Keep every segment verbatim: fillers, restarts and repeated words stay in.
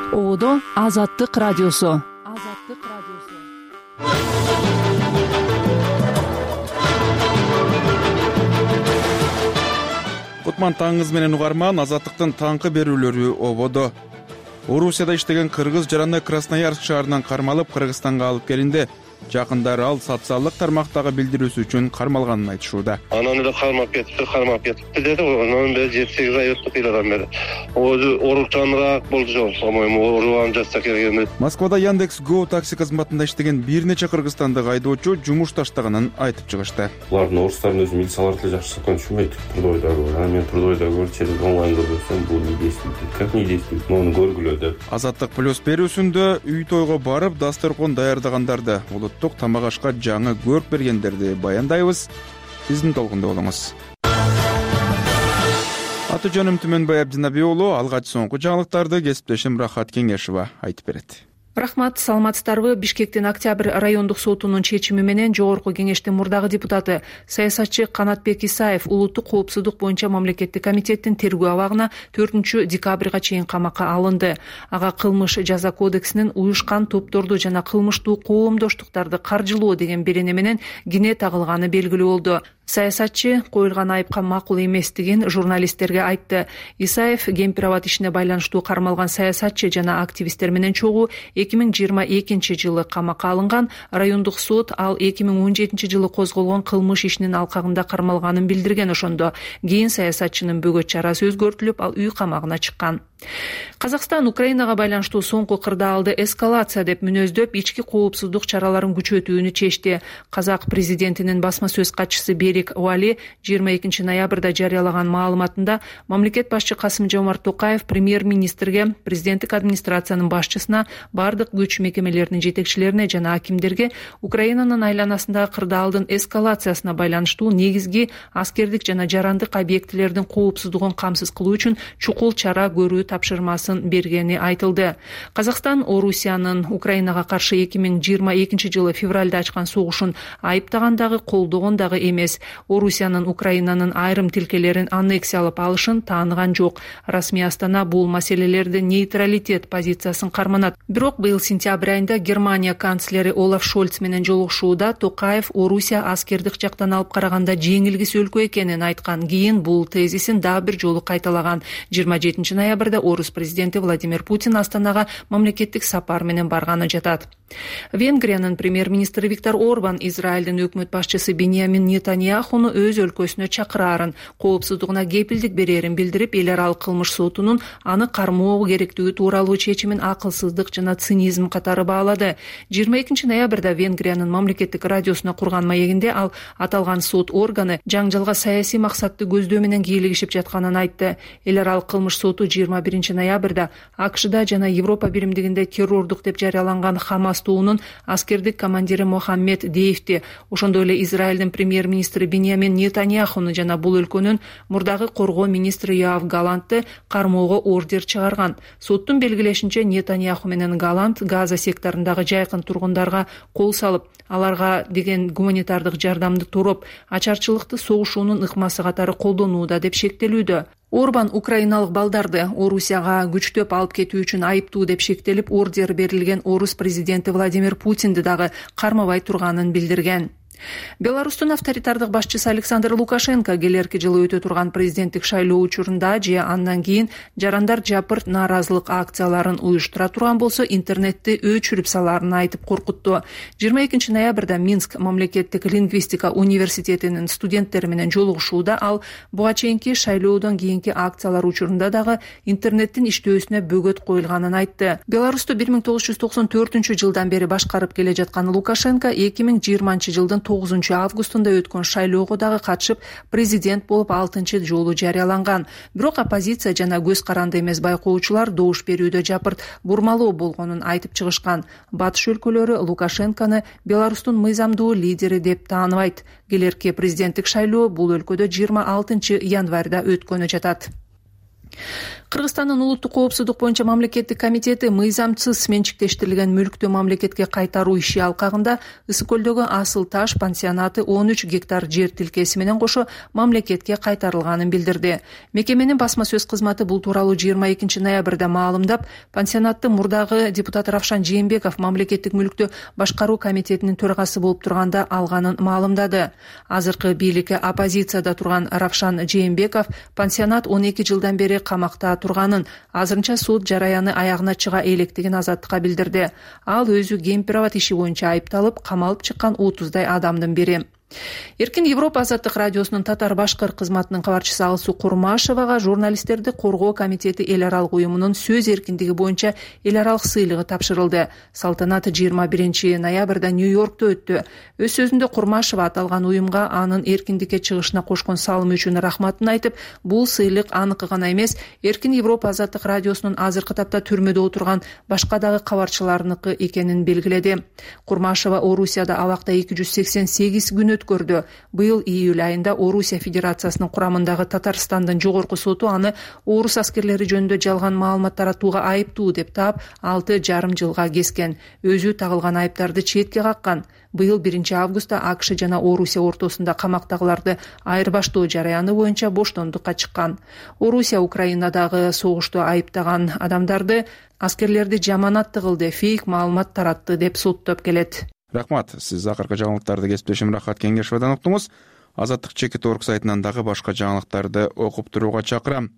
Оодо Азаттык радиосу. Азаттык радиосу. Кутман таңыңыз менен угарман. Азаттыктын таңкы берүүлөрү ободо. Орусияда иштеген кыргыз жараны Красноярск шаарынан кармалып Кыргызстанга алып келинди. Жакындары ал социалдык тармактагы билдирүүсү үчүн кармалганын айтышууда. Анан эле кармап кетипти, кармап кетипти деди. Анан бери жети сегиз ай өттү кыйладан бери. Өзү орукчаныраак болду, по-моему, урган жаста келген. Москвада Яндекс.Го такси кызматында иштеген бир нече кыргызстандык айдоочу жумуш таштаганын айтып чыгышты. Булардын орустардын өзү милициялар деле жакшы чыккан түшүнбөйт. Трудойда көр. А мен трудойда көрчү, онлайн көрсөм бул не действует. Как не действует? Муну көргүлө деп. Азаттык плюс берүүсүндө үй тойго барып дасторкон даярдагандарды, улуттук тамак ашка жаңы көрк бергендерди баяндайбыз. Биздин толкунда болуңуз. Аты жөнүм Түмөнбай Абдинабий уулу. Алгач соңку жаңылыктарды кесиптешим Рахат Кеңешова айтып берет. Рахмат, саламатсыздарбы? Бишкектин Октябрь райондук сотунун чечими менен Жогорку Кеңештин мурдагы депутаты саясатчы Канатбек Исаев улуттук коопсуздук боюнча мамлекеттик комитеттин тергөө абагына төртүнчү декабрга чейин камакка алынды. Ага кылмыш жаза кодексинин уюшкан топторду жана кылмыштуу коомдоштуктарды каржылоо деген берене менен кине тагылганы белгилүү болду. Саясатчы коюлган айыпка макул эместигин журналисттерге айтты. Исаев кемпир абад ишине байланыштуу кармалган саясатчы жана активисттер менен чогуу эки миң жыйырма экинчи жылы камакка алынган. Райондук сот ал эки миң он жетинчи жылы козголгон кылмыш ишинин алкагында кармалганын билдирген. Ошондо кийин саясатчынын бөгөт чарасы өзгөртүлүп, ал үй камагына чыккан. Казакстан Украинага байланыштуу соңку кырдаалды эскалация деп мүнөздөп, ички коопсуздук чараларын күчөтүүнү чечти. Казак президентинин басма сөз катчысы Берик Уали жыйырма экинчи ноябрда жарыялаган маалыматында мамлекет башчы Касым-Жомарт Токаев премьер-министрге, президенттик администрациянын башчысына, бардык күч мекемелеринин жетекчилерине жана акимдерге Украинанын айланасындагы кырдаалдын эскалациясына байланыштуу негизги аскердик жана жарандык объектилердин коопсуздугун камсыз кылуу үчүн чукул чара көрүү тапшырмасын бергени айтылды. Казакстан Орусиянын Украинага каршы эки миң жыйырма экинчи жылы февралда ачкан согушун айыптагандагы, колдогон дагы эмес. Орусиянын Украинанын айрым тилкелерин аннексиялап алышын тааныган жок. Расмий Астана бул маселелерде нейтралитет позициясын карманат. Бирок быйыл сентябрь айында Германия канцлери Олаф Шольц менен жолугушууда Токаев Орусия аскердик жактан алып караганда жеңилгис өлкө экенин айткан. Кийин бул тезисин дагы бир жолу кайталаган. жыйырма жетинчи ноябрда Орус президенти Владимир Путин Астанага мамлекеттик сапар менен барганы жатат. Венгриянын премьер-министри Виктор Орбан Израилдин өкмөт башчысы Биньямин Нетаньяхуну өз өлкөсүнө чакырарын, коопсуздугуна кепилдик берерин билдирип, эл аралык кылмыш сотунун аны кармоо керектиги тууралуу чечимин акылсыздык жана цинизм катары баалады. жыйырма экинчи ноябрда Венгриянын мамлекеттик радиосуна курган маегинде ал аталган сот органы жаңжалга саясий максатты көздөө менен кийлигишип жатканын айтты. Эл аралык кылмыш соту жыйырма биринчи ноябрда АКШда жана Европа биримдигинде террордук деп жарыяланган Хамас тобунун аскердик командири Мохаммед Деевти, ошондой эле Израилдин премьер-министри Биньямин Нетаньяхуну жана бул өлкөнүн мурдагы коргоо министри Йоав Галантты кармоого ордер чыгарган. Соттун белгилешинче, Нетаньяху менен Галант Газа секторундагы жайкын тургундарга кол салып, аларга деген гуманитардык жардамды тороп, ачарчылыкты согушуунун ыкмасы катары колдонууда деп шектелүүдө. Орбан украиналык балдарды Орусияга күчтөп алып кетүү үчүн айыптуу деп шектелип, ордер берилген Орус президенти Владимир Путинди дагы кармабай турганын билдирген. Беларустун авторитардык башчысы Александр Лукашенко келерки жылы өтө турган президенттик шайлоо учурунда же андан кийин жарандар жапырт нааразылык акцияларын уюштура турган болсо интернетти өчүрүп саларын айтып коркутту. жыйырма экинчи ноябрда Минск мамлекеттик лингвистика университетинин студенттери менен жолугушууда ал буга чейинки шайлоодон кийинки акциялар учурунда дагы интернеттин иштөөсүнө бөгөт коюлганын айтты. Беларусту бир миң тогуз жүз токсон төртүнчү жылдан бери башкарып келе жаткан Лукашенко эки миң жыйырманчы жылдын тогузунчу августунда өткөн шайлоого дагы катышып, президент болуп алтынчы жолу жарыяланган. Бирок оппозиция жана көз каранды эмес байкоочулар добуш берүүдө жапырт бурмалоо болгонун айтып чыгышкан. Батыш өлкөлөрү Лукашенкону Беларустун мыйзамдуу лидери деп тааныбайт. Келерки президенттик шайлоо бул өлкөдө жыйырма алтынчы январда өткөнү жатат. Кыргызстандын улуттук коопсуздук боюнча мамлекеттик комитети мыйзамсыз менчиктештирилген мүлктү мамлекетке кайтаруу иши алкагында Ысык көлдөгү Асыл Таш пансионаты он үч гектар жер тилкеси менен кошо мамлекетке кайтарылганын билдирди. Мекеменин басма сөз кызматы бул тууралуу жыйырма экинчи ноябрда маалымдап, пансионаттын мурдагы депутат Равшан Жээнбеков мамлекеттик мүлктү башкаруу комитетинин төрагасы болуп турганда алганын маалымдады. Азыркы бийликке оппозицияда турган Равшан Жээнбеков пансионат он эки жылдан бери камакта турганын, азырынча суд жараяны аягына чыга электигин Азаттыкка билдирди. Ал өзү гемпирабад иши боюнча айыпталып, камалып чыккан отуздай адамдын бири. Эркин Европа Азаттык радиосунун татар-башкыр кызматынын кабарчысы Алсуу Курмашевага журналисттерди коргоо комитети эл аралык уюмунун сөз эркиндиги боюнча эл аралык сыйлыгы тапшырылды. Салтанат жыйырма биринчи ноябрда Нью-Йоркто өттү. Өз сөзүндө Курмашева аталган уюмга анын эркиндикке чыгышына кошкон салымы үчүн рахматын айтып, бул сыйлык аныкы гана эмес, Эркин Европа Азаттык радиосунун азыркы тапта түрмөдө отурган башка дагы кабарчыларыныкы экенин белгиледи. Курмашева Орусияда абакта эки жүз сексен сегиз күн өткөрдү. Быйыл июль айында Орусия Федерациясынын курамындагы Татарстандын жогорку соту аны орус аскерлери жөнүндө жалган маалымат таратууга айыптуу деп таап, алты жарым жылга кескен. Өзү тагылган айыптарды четке каккан. Быйыл биринчи августта АКШ жана Орусия ортосунда камактагыларды айырбаштоо жараяны боюнча боштондукка чыккан. Орусия Украинадагы согушту айыптаган адамдарды аскерлерди жаманатты кылды, фейк маалымат таратты деп соттоп келет. Рахмат, сиз акыркы жаңылыктарды кесиптешим Рахат Кеңешовдон уктуңуз. Азаттык чекит орг сайтынан дагы башка жаңылыктарды окуп турууга чакырам.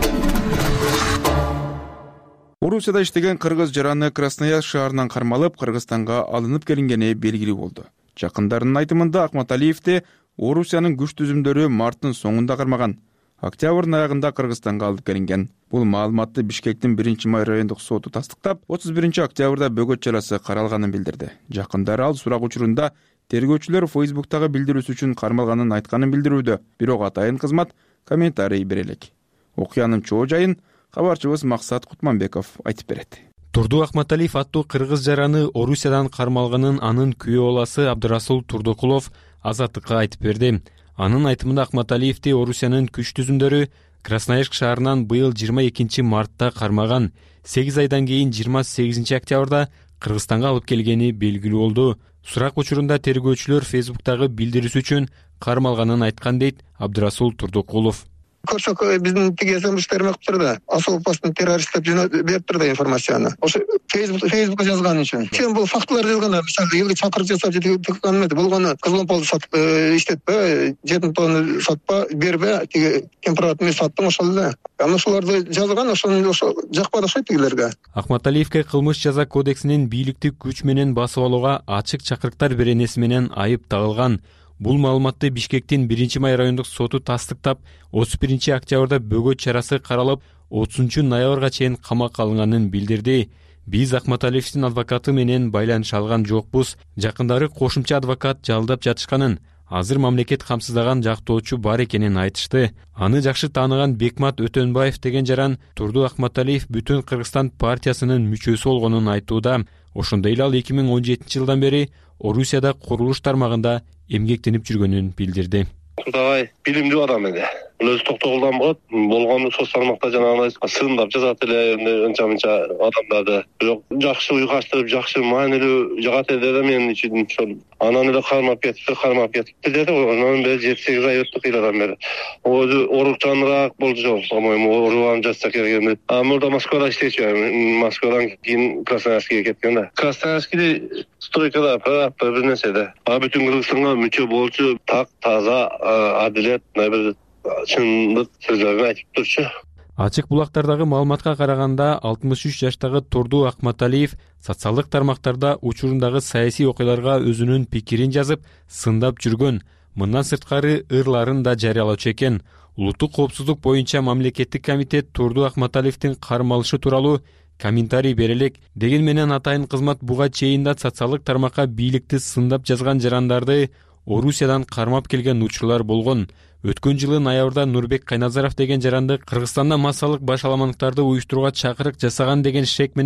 Орусияда иштеген кыргыз жараны Красноярск шаарынан кармалып, Кыргызстанга алынып келингени белгилүү болду. Жакындарынын айтымында Акматалиевди Орусиянын күч түзүмдөрү марттын соңунда кармаган. Октябрдын аягында Кыргызстанга алып келинген. Бул маалыматты Бишкектин биринчи май райондук соту тастыктап, отуз биринчи октябрда бөгөт чарасы каралганын билдирди. Жакындары ал сурак учурунда тергөөчүлөр Фейсбуктагы билдирүүсү үчүн кармалганын айтканын билдирүүдө. Бирок атайын кызмат комментарий бере элек. Окуянын чоо жайын кабарчыбыз Максат Кутманбеков айтып берет. Турду Акматалиев аттуу кыргыз жараны Орусиядан кармалганын анын күйөө баласы Абдырасул Турдукулов Азаттыкка айтып берди. Анын айтымында Акматалиевди Орусиянын күч түзүмдөрү Красноярск шаарынан быйыл жыйырма экинчи мартта кармаган. сегиз айдан кийин жыйырма сегизинчи октябрда Кыргызстанга алып келгени белгилүү болду. Сурак учурунда тергөөчүлөр Фейсбуктагы билдирүүсү үчүн кармалганын айткан дейт Абдырасул Турдукулов. Көрсөк биздин тиги эсемиш тармактар да особо опасный террорист деп берип турду информацияны. Ошо Facebook Facebookка жазган үчүн. Сен бул фактылар жазганда, мисалы, элге чакырып жасап жеткан эмес. Болгону кызыломпол сат иштетпе, жети тонна сатпа, бербе, тиги температурный саттың ошол эле. Аны ошолорду жазган, ошону ошо жакпады ошо тигилерге. Акматалиевке кылмыш жаза кодексинин бийликти күч менен басып алууга ачык чакырыктар беренеси менен айып тагылган. Бул маалыматты Бишкектин биринчи май райондук соту тастыктап, отуз биринчи октябрда бөгөт чарасы каралып, отузунчу ноябрга чейин камакка алынганын билдирди. Биз Акматалиевдин адвокаты менен байланыша алган жокпуз. Жакындары кошумча адвокат жалдап жатышканын, азыр мамлекет камсыздаган жактоочу бар экенин айтышты. Аны жакшы тааныган Бекмат Өтөнбаев деген жаран Турду Акматалиев Бүтүн Кыргызстан партиясынын мүчөсү болгонун айтууда. Ошондой эле ал эки миң он жетинчи жылдан бери Орусияда курулуш тармагында эмгектенип жүргөнүн билдирди. Кудагай билимдүү адам эди. Өзү токтогулдан болот, болгону соц тармакта жанагындай сындап жазат эле анча-мынча адамдарды. Бирок жакшы уйгаштырып, жакшы маанилүү жагат эле мен үчүн ошол. Анан эле кармап кетти, кармап кетти деди. Анан бери жети сегиз ай өттү кыйладан бери. Өзү орукчаныраак болчу, по-моему, оруган жатса келген. А мурда Москвада иштечү, Москвадан кийин Красноярскке кеткен да. Красноярскиде стройкада бир нерседе. А бүтүн Кыргызстанга мүчө болчу, так, таза, адилет, бир чындык сөздөрүн айтып турчу. Ачык булактардагы маалыматка караганда алтымыш үч жаштагы Турду Акматалиев социалдык тармактарда учурундагы саясий окуяларга өзүнүн пикирин жазып, сындап жүргөн. Мындан сырткары ырларын да жарыялаучу экен. Улуттук коопсуздук боюнча мамлекеттик комитет Турду Акматалиевдин кармалышы тууралуу комментарий бере элек. Деген менен атайын кызмат буга чейин да социалдык тармакка бийликти сындап жазган жарандарды Орусиядан кармап келген учурлар болгон. Өткөн жылы ноябрда Нурбек Кайназаров деген жаранды Кыргызстанда массалык баш аламандыктарды уюштурууга чакырык жасаган деген шек менен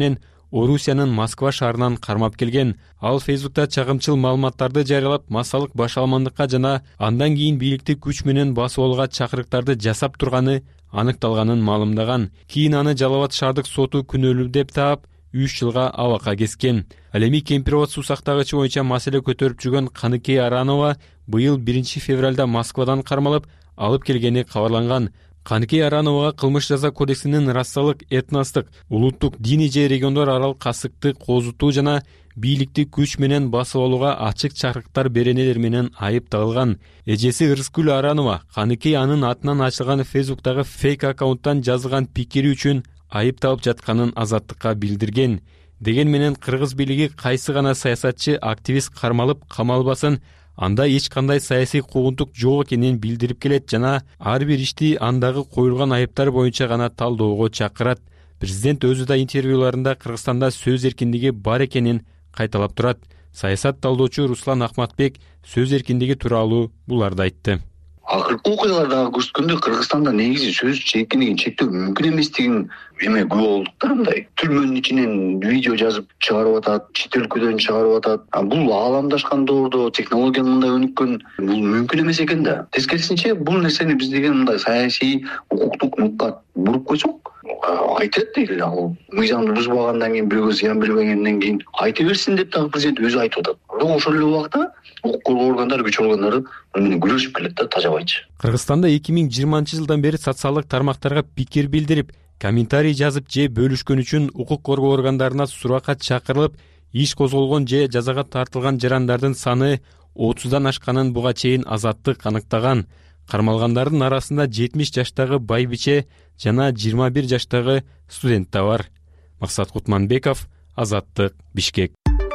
Орусиянын Москва шаарынан кармап келген. Ал Фейсбукта чагымчыл маалыматтарды жарыялап, массалык башаламандыкка жана андан кийин бийликти күч менен басып алууга чакырыктарды жасап турганы аныкталганын маалымдаган. Кийин аны Жалал Абад шаардык соту күнөөлүү деп таап, үч жылга абакка кескен. Ал эми Кемпировод суу сактагычы боюнча маселе көтөрүп жүргөн Каныкей Аранова быйыл биринчи февралда Москвадан кармалып алып келгени кабарланган. Каныкей Арановага кылмыш жаза кодексинин расалык, этностук, улуттук, диний же региондор аралык касыкты козутуу жана бийликти күч менен басып алууга ачык чакырыктар беренелер менен айып тагылган. Эжеси Ырыскүл Аранова Каныкей анын атынан ачылган Фейсбуктагы фейк аккаунттан жазылган пикири үчүн айып табып жатканын Азаттыкка билдирген. Деген менен кыргыз бийлиги кайсы гана саясатчы, активист кармалып камалбасын, анда эч кандай саясий куугунтук жок экенин билдирип келет жана ар бир ишти андагы коюлган айыптар боюнча гана талдоого чакырат. Президент өзү да интервьюларында Кыргызстанда сөз эркиндиги бар экенин кайталап турат. Саясат талдоочу Руслан Ахматбек сөз эркиндиги тууралуу буларды айтты. Акыркы окуялардагы көрсөткөндөй Кыргызстанда негизи сөз эркиндигин чектөө мүмкүн эместигин эме күбө болдук да. Мындай түрмөнүн ичинен видео жазып чыгарып атат, чет өлкөдөн чыгарып атат. Бул ааламдашкан доордо технология мындай өнүккөн, бул мүмкүн эмес экен да. Тескерисинче бул нерсени биз деген мындай саясий, укуктук нукка буруп койсок, айтат дейли. Ал мыйзамды бузбагандан кийин, бирөөгө зыян бербегенден кийин айта берсин деп дагы президент өзү айтып атат. Бирок ошол эле убакта укук коргоо органдары, күч органдары мени күрөшүп келет да, тажабайчы. Кыргызстанда эки миң жыйырманчы жылдан бери социалдык тармактарга пикир билдирип, комментарий жазып же бөлүшкөн үчүн укук коргоо органдарына суракка чакырылып, иш козголгон же жазага тартылган жарандардын саны отуздан ашканын буга чейин Азаттык аныктаган. Кармалгандардын арасында жетимиш жаштагы байбиче жана жыйырма бир жаштагы студент да бар. Максат Кутманбеков, Азаттык, Бишкек.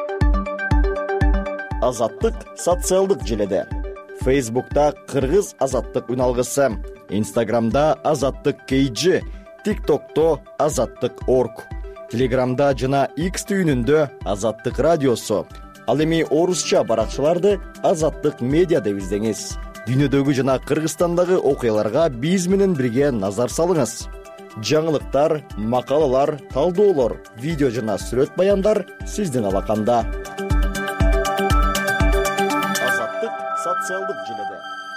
Азаттык социалдык желеде. Фейсбукта Кыргыз Азаттык үналгысы, Инстаграмда Азаттык кей джи, ТикТокто Азаттык точка орг, Телеграмда жана X түйүнүндө Азаттык радиосу. Ал эми орусча баракчаларды Азаттык медиа деп издеңиз. Дүйнөдөгү жана Кыргызстандагы окуяларга биз менен бирге назар салыңыз. Жаңылыктар, макалалар, талдоолор, видео жана сүрөт баяндар сиздин алаканда. Азаттык социалдык желеде.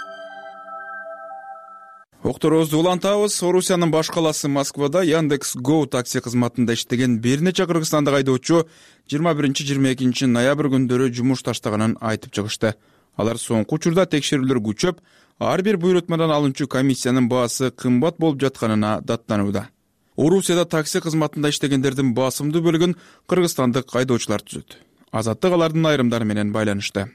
Окторубузду улантабыз. Орусиянын баш каласы Москвада Яндекс.Го такси кызматында иштеген бир нече кыргызстандык айдоочу жыйырма биринчи жыйырма экинчи ноябрь күндөрү жумуш таштаганын айтып чыгышты. Алар соңку учурда текшерүүлөр күчөп, ар бир буйрутмадан алынчу комиссиянын баасы кымбат болуп жатканына даттанууда. Орусияда такси кызматында иштегендердин басымдуу бөлүгүн кыргызстандык айдоочулар түзөт. Азаттык алардын айрымдары менен байланышты.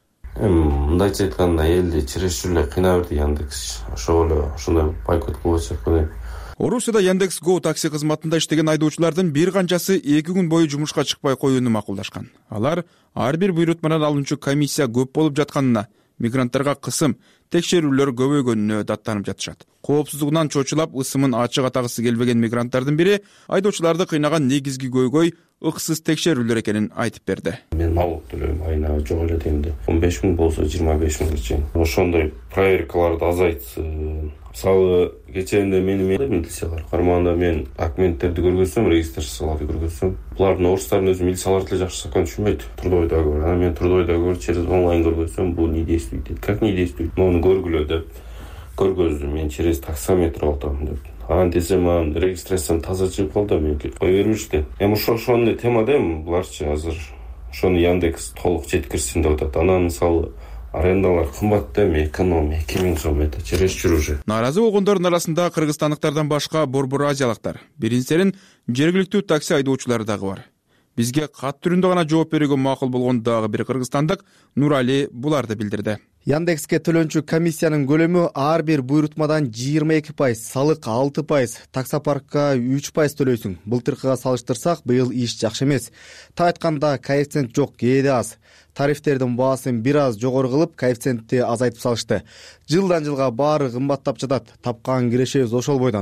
Мындайча айтканда, элди чересчур эле кыйнап берди Яндекс. Ошол эле ушундай бойкот кылып жаткан. Орусияда Яндекс.Го такси кызматында иштеген айдоочулардын бир канчасы эки күн бою жумушка чыкпай коюуну макулдашкан. Алар ар бир буйрутмадан алынчу комиссия көп болуп жатканына, мигранттарга кысым, текшерүүлөр көбөйгөнүнө даттанып жатышат. Коопсуздугунан чочулап, ысымын ачык атагысы келбеген мигранттардын бири айдоочуларды кыйнаган негизги көйгөй ыксыз текшерүүлөр экенин айтып берди. Мен налог төлөйм, айына жок эле дегенде он беш миң болсо жыйырма беш миңге чейин. Ошондой проверкаларды азайтсын. Мисалы, кечээндө мени милициялар кармаганда мен документтерди көргөзсөм, регистрацияларды көргөзсөм, булардын орустардын өзү милициялар деле жакшы закон түшүнбөйт. Трудовой договор. Ана мен трудовой договор через онлайн көргөзсөм, бул не действует дейт. Как не действует? Муну көргүлө деп көргөздүм. Мен через таксометр алдым деп. Анан десем, анан регистрациям таза чыгып калды, мен кой беришти. Эми ошол ошондой темадамын, буларчы азыр ошону Яндекс толук жеткирсин деп атат. Анан мисалы арендалар кымбат да, эконом эки миң сом это чересчур уже. Нааразы болгондордун арасында кыргызстандыктардан башка борбор азиялыктар, биринчиден жергиликтүү такси айдоочулары дагы бар. Бизге кат түрүндө гана жооп берүүгө макул болгон дагы бир кыргызстандык Нурали буларды билдирди. Яндекске төлөнчү комиссиянын көлөмү ар бир буйрутмадан жыйырма эки пайыз, салык алты пайыз, таксопаркка үч пайыз төлөйсүң. Былтыркыга салыштырсак, быйыл иш жакшы эмес. Та айтканда коэффициент жок, кээде аз. Тарифтердин баасын бир аз жогору кылып, коэффициентти азайтып салышты. Жылдан жылга баары кымбаттап жатат. Тапкан кирешебиз ошол бойдон.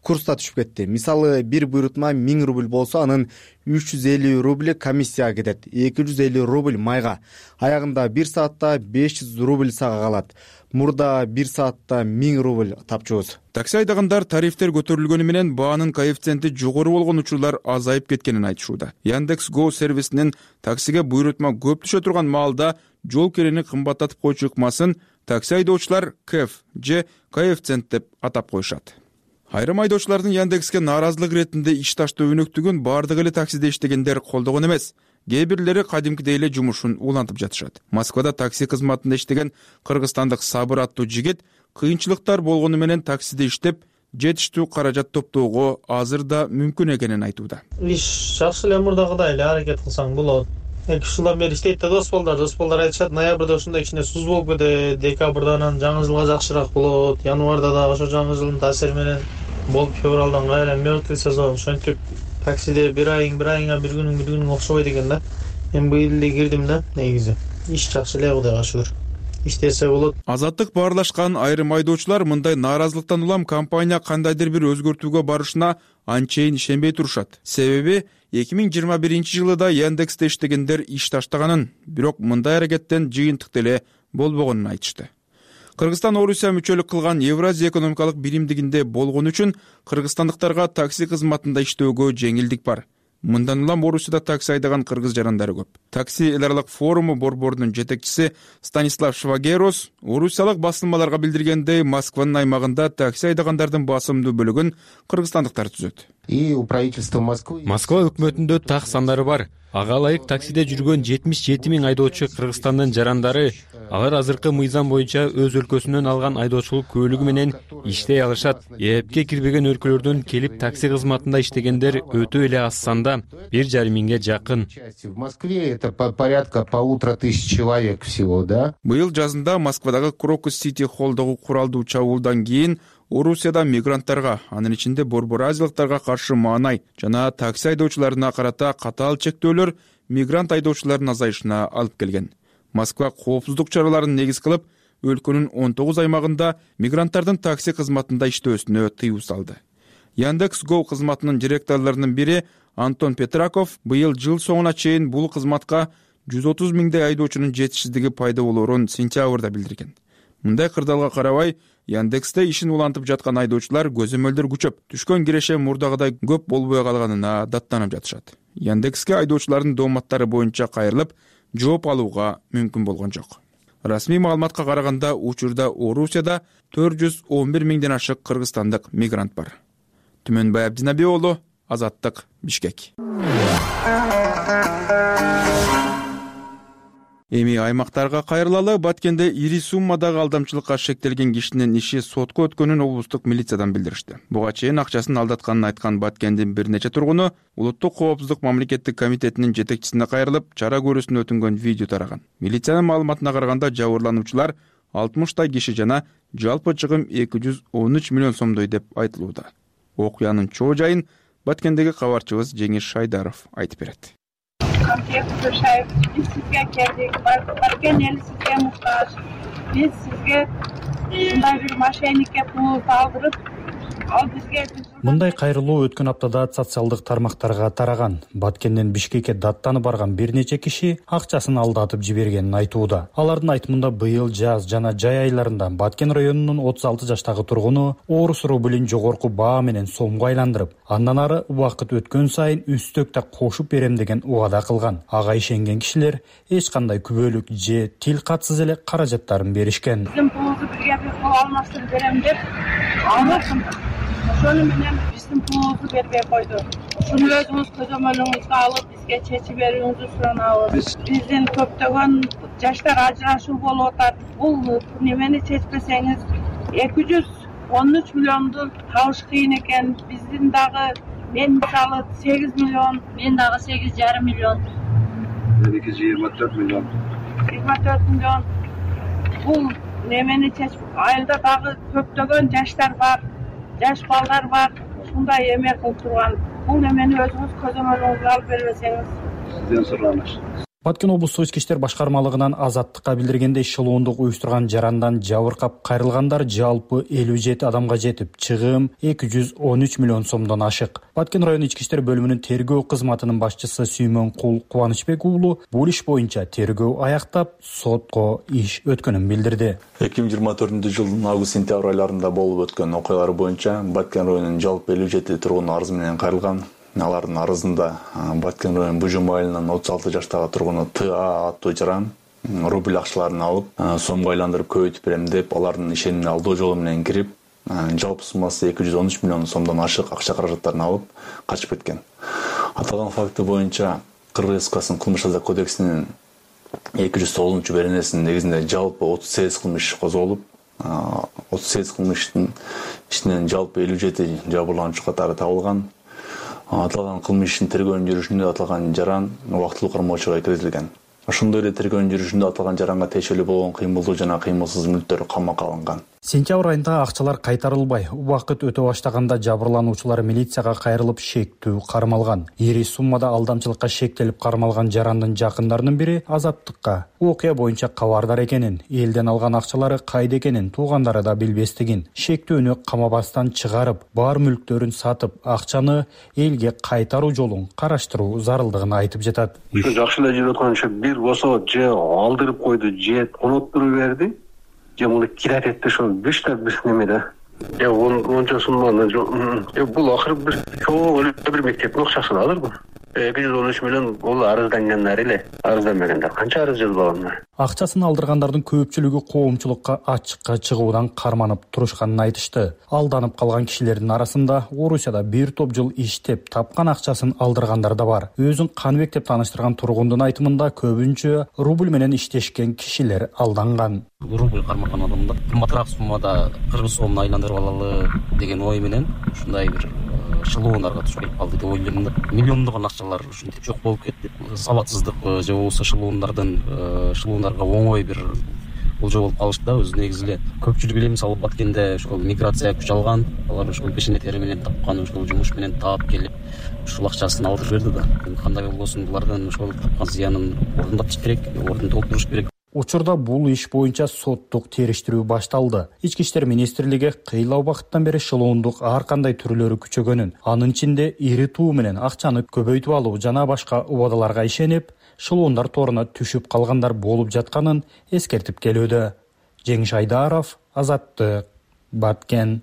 курс да түшүп кетти. Мисалы бир буйрутма миң рубль болсо, анын үч жүз элүү рубль комиссияга кетет, эки жүз элүү рубль майга. Аягында бир саатта беш жүз рубль сага калат. Мурда бир саатта миң рубль тапчубуз. Такси айдагандар тарифтер көтөрүлгөнү менен баанын коэффициенти жогору болгон учурлар азайып кеткенин айтышууда. Яндекс.Go сервисинин таксиге буйрутма көп түшө турган маалда жол керени кымбаттатып койчу ыкмасын такси айдоочулар кэф же коэффициент деп атап коюшат. Айрым айдоочулардын Яндекске нааразылык иретинде иш таштоо өнөктүгүн баардык эле таксиде иштегендер колдогон эмес. Кээ бирлери кадимкидей эле жумушун улантып жатышат. Москвада такси кызматында иштеген кыргызстандык Сабыр аттуу жигит кыйынчылыктар болгону менен таксиде иштеп, жетиштүү каражат топтоого азыр да мүмкүн экенин айтууда. Иш жакшы эле, мурдагыдай эле аракет кылсаң болот. эки үч жылдан бери иштейт да дос балдар. Дос балдар айтышат, ноябрда ушундай кичине суз болуп кетет, декабрда анан жаңы жылга жакшыраак болот, январда да ошо жаңы жылдын таасири менен болуп февралдан кайра мертвый сезон. Ошентип таксиде бир айың бир айыңа бир күнүң бир күнүң окшобойт экен да. Мен быйыл эле кирдим да, негизи. Иш жакшы эле, Кудайга шүгүр. Иштесе болот. Азаттык баарлашкан айрым айдоочулар мындай нааразылыктан улам компания кандайдыр бир өзгөртүүгө барышына анчейин ишенбей турушат. Себеби эки миң жыйырма биринчи жылы да Яндексте иштегендер иш таштаганын, бирок мындай аракеттен жыйынтык деле болбогонун айтышты. Кыргызстан Орусия мүчөлүк кылган Евразия экономикалык биримдигинде болгон үчүн кыргызстандыктарга такси кызматында иштөөгө жеңилдик бар. Мындан улам Орусияда такси айдаган кыргыз жарандары көп. Такси эл аралык форуму борборунун жетекчиси Станислав Швагерос орусиялык басылмаларга билдиргендей, Москванын аймагында такси айдагандардын басымдуу бөлүгүн кыргызстандыктар түзөт. Москва өкмөтүндө так сандары бар. Ага ылайык таксиде жүргөн жетимиш жети миң айдоочу Кыргызстандын жарандары. Алар азыркы мыйзам боюнча өз өлкөсүнөн алган айдоочулук көлүгү менен иштей алышат. ЭЭПке кирбеген өлкөлөрдөн келип такси кызматында иштегендер өтө эле аз санда, бир жарым миңге жакын. В Москве это порядка полутора тысяч человек всего, да? Быйыл жазында Москвадагы Крокус Сити холдогу куралдуу чабуулдан кийин Орусияда мигранттарга, анын ичинде борбор азиялыктарга каршы маанай жана такси айдоочуларына карата катаал чектөөлөр мигрант айдоочулардын азайышына алып келген. Москва коопсуздук чараларын негиз кылып, өлкөнүн он тогуз аймагында мигранттардын такси кызматында иштөөсүнө тыюу салды. Яндекс.Go кызматынын директорлорунун бири Антон Петраков быйыл жыл соңуна чейин бул кызматка жүз отуз миңдей айдоочунун жетишсиздиги пайда болоорун сентябрда билдирген. Мындай кырдаалга карабай, Яндексте ишин улантып жаткан айдоочулар көзөмөлдөр күчөп, түшкөн киреше мурдагыдай көп болбой калганына даттанып жатышат. Яндекске айдоочулардын дооматтары боюнча кайрылып, жооп алууга мүмкүн болгон жок. Расмий маалыматка караганда, учурда Орусияда төрт жүз он бир миңден ашык кыргызстандык мигрант бар. Түмөнбай Абдинаби уулу, Азаттык, Бишкек. Эми аймактарга кайрылалы. Баткенде ири суммадагы алдамчылыкка шектелген кишинин иши сотко өткөнүн облустук милициядан билдиришти. Буга чейин акчасын алдатканын айткан Баткендин бир нече тургуну Улуттук коопсуздук мамлекеттик комитетинин жетекчисине кайрылып, чара көрүүсүнө өтүнгөн видео тараган. Милициянын маалыматына караганда, жабырлануучулар алтымыштай киши жана жалпы чыгым эки жүз он үч миллион сомдой деп айтылууда. Окуянын чоо жайын Баткендеги кабарчыбыз Жеңиш Шайдаров айтып берет. Контекст Шайдаров, биз сизге келдик, Баткен эли сизге муктаж. Биз сизге мындай бир мошенникке пул алдырып, ал бизге Мындай кайрылуу өткөн аптада социалдык тармактарга тараган. Баткенден Бишкекке даттанып барган бир нече киши акчасын алдатып жибергенин айтууда. Алардын айтымында быйыл жаз жана жай айларында Баткен районунун отуз алты жаштагы тургуну орус рублин жогорку баа менен сомго айландырып, андан ары убакыт өткөн сайын үстөк да кошуп берем деген убада кылган. Ага ишенген кишилер эч кандай күбөлүк же тил катсыз эле каражаттарын беришкен. Биздин пулубузду бирге бир кол алмаштырып берем деп алып, ошону менен биздин пулубузду бербей койду. Ушуну өзүңүз көзөмөлүңүзгө алып, бизге чечип берүүңүздү суранабыз. Биздин көптөгөн жаштар ажырашуу болуп атат. Бул немени чечпесеңиз эки жүз он үч миллионду табыш кыйын экен. Биздин дагы мен мисалы сегиз миллион, мен дагы сегиз жарым миллион. Меники жыйырма төрт миллион. жыйырма төрт миллион. Бул немени чечип, айылда дагы көптөгөн жаштар бар. Жаш балдар бар, ушундай эме кылып турган. Бул эмени өзүңүз көзөмөлүңүзгө алып бербесеңиз. Сизден сураныш. Баткен облустук ички иштер башкармалыгынан Азаттыкка билдиргендей, шылуундук уюштурган жарандан жабыркап кайрылгандар жалпы элүү жети адамга жетип, чыгым эки жүз он үч миллион сомдон ашык. Баткен району ички иштер бөлүмүнүн тергөө кызматынын башчысы Сүймөн Кул Кубанычбек уулу бул иш боюнча тергөө аяктап, сотко иш өткөнүн билдирди. эки миң жыйырма төртүнчү жылдын август-сентябрь айларында болуп өткөн окуялар боюнча Баткен районунун жалпы элүү жети тургуну арыз менен кайрылган. Алардын арызында Баткен району Бужум айылынын отуз алты жаштагы тургуну Т А аттуу жаран рубль акчаларын алып, сомго айландырып көбөйтүп берем деп, алардын ишенимине алдоо жолу менен кирип, жалпы суммасы эки жүз он үч миллион сомдон ашык акча каражаттарын алып качып кеткен. Аталган факты боюнча Кыргыз Республикасынын кылмыш жаза кодексинин эки жүз тогузунчу беренесинин негизинде жалпы отуз сегиз кылмыш козголуп, отуз сегиз кылмыштын ичинен жалпы элүү жети жабырлануучу катары табылган. Аталган кылмыштын тергөөнүн жүрүшүндө аталган жаран убактылуу кармоочуга киргизилген. Ошондой эле тергөөнүн жүрүшүндө аталган жаранга тиешелүү болгон кыймылдуу жана кыймылсыз мүлктөр камакка алынган. Сентябрь айында акчалар кайтарылбай, убакыт өтө баштаганда жабырлануучулар милицияга кайрылып шектүү кармалган. Ири суммада алдамчылыкка шектелип кармалган жарандын жакындарынын бири Азаттыкка окуя боюнча кабардар экенин, элден алган акчалары кайда экенин туугандары да билбестигин, шектүүнү камабастан чыгарып, бар мүлктөрүн сатып, акчаны элге кайтаруу жолун караштыруу зарылдыгын айтып жатат. Жакшы эле жүрүп аткан ошо бир болсо же алдырып койду, же тоноттуруп берди. Же муну кират этти ошол бештеп биз немеде. Же онча сумманы бул акыры бир чоң эле бир мектептин акчасыдыр бул. эки жүз он үч миллион бул арыздангандар эле, арызданбагандар канча арыз жазбагандар. Акчасын алдыргандардын көпчүлүгү коомчулукка ачыкка чыгуудан карманып турушканын айтышты. Алданып калган кишилердин арасында Орусияда бир топ жыл иштеп тапкан акчасын алдыргандар да бар. Өзүн Каныбек деп тааныштырган тургундун айтымында көбүнчө рубль менен иштешкен кишилер алданган. Рубль кармаган адамдар кымбатыраак суммада кыргыз сомун айландырып алалы деген ой менен ушундай бир шылуундарга түшүп кетип калды деп ойлойм да. Миллиондогон акчалар ушинтип жок болуп кетти. Сабатсыздык же болбосо шылуундардын шылуундарга оңой бир болжол болуп калышты да. Өзү негизи эле көпчүлүк эле мисалы Баткенде ошол миграция күч алган, алар ошол пешене тери менен тапкан, ошол жумуш менен таап келип ушул акчасын алдырып берди да. Кандай болбосун булардан ошол тапкан зыянын ордондоп керек, ордун толтуруш керек. Учурда бул иш боюнча соттук териштирүү башталды. Ички иштер министрлиги кыйла убакыттан бери шылуундук ар кандай түрлөрү күчөгөнүн, анын ичинде ири туу менен акчаны көбөйтүп алуу жана башка убадаларга ишенип, шылуундар торуна түшүп калгандар болуп жатканын эскертип келүүдө. Жеңиш Айдаров, Азаттык, Баткен.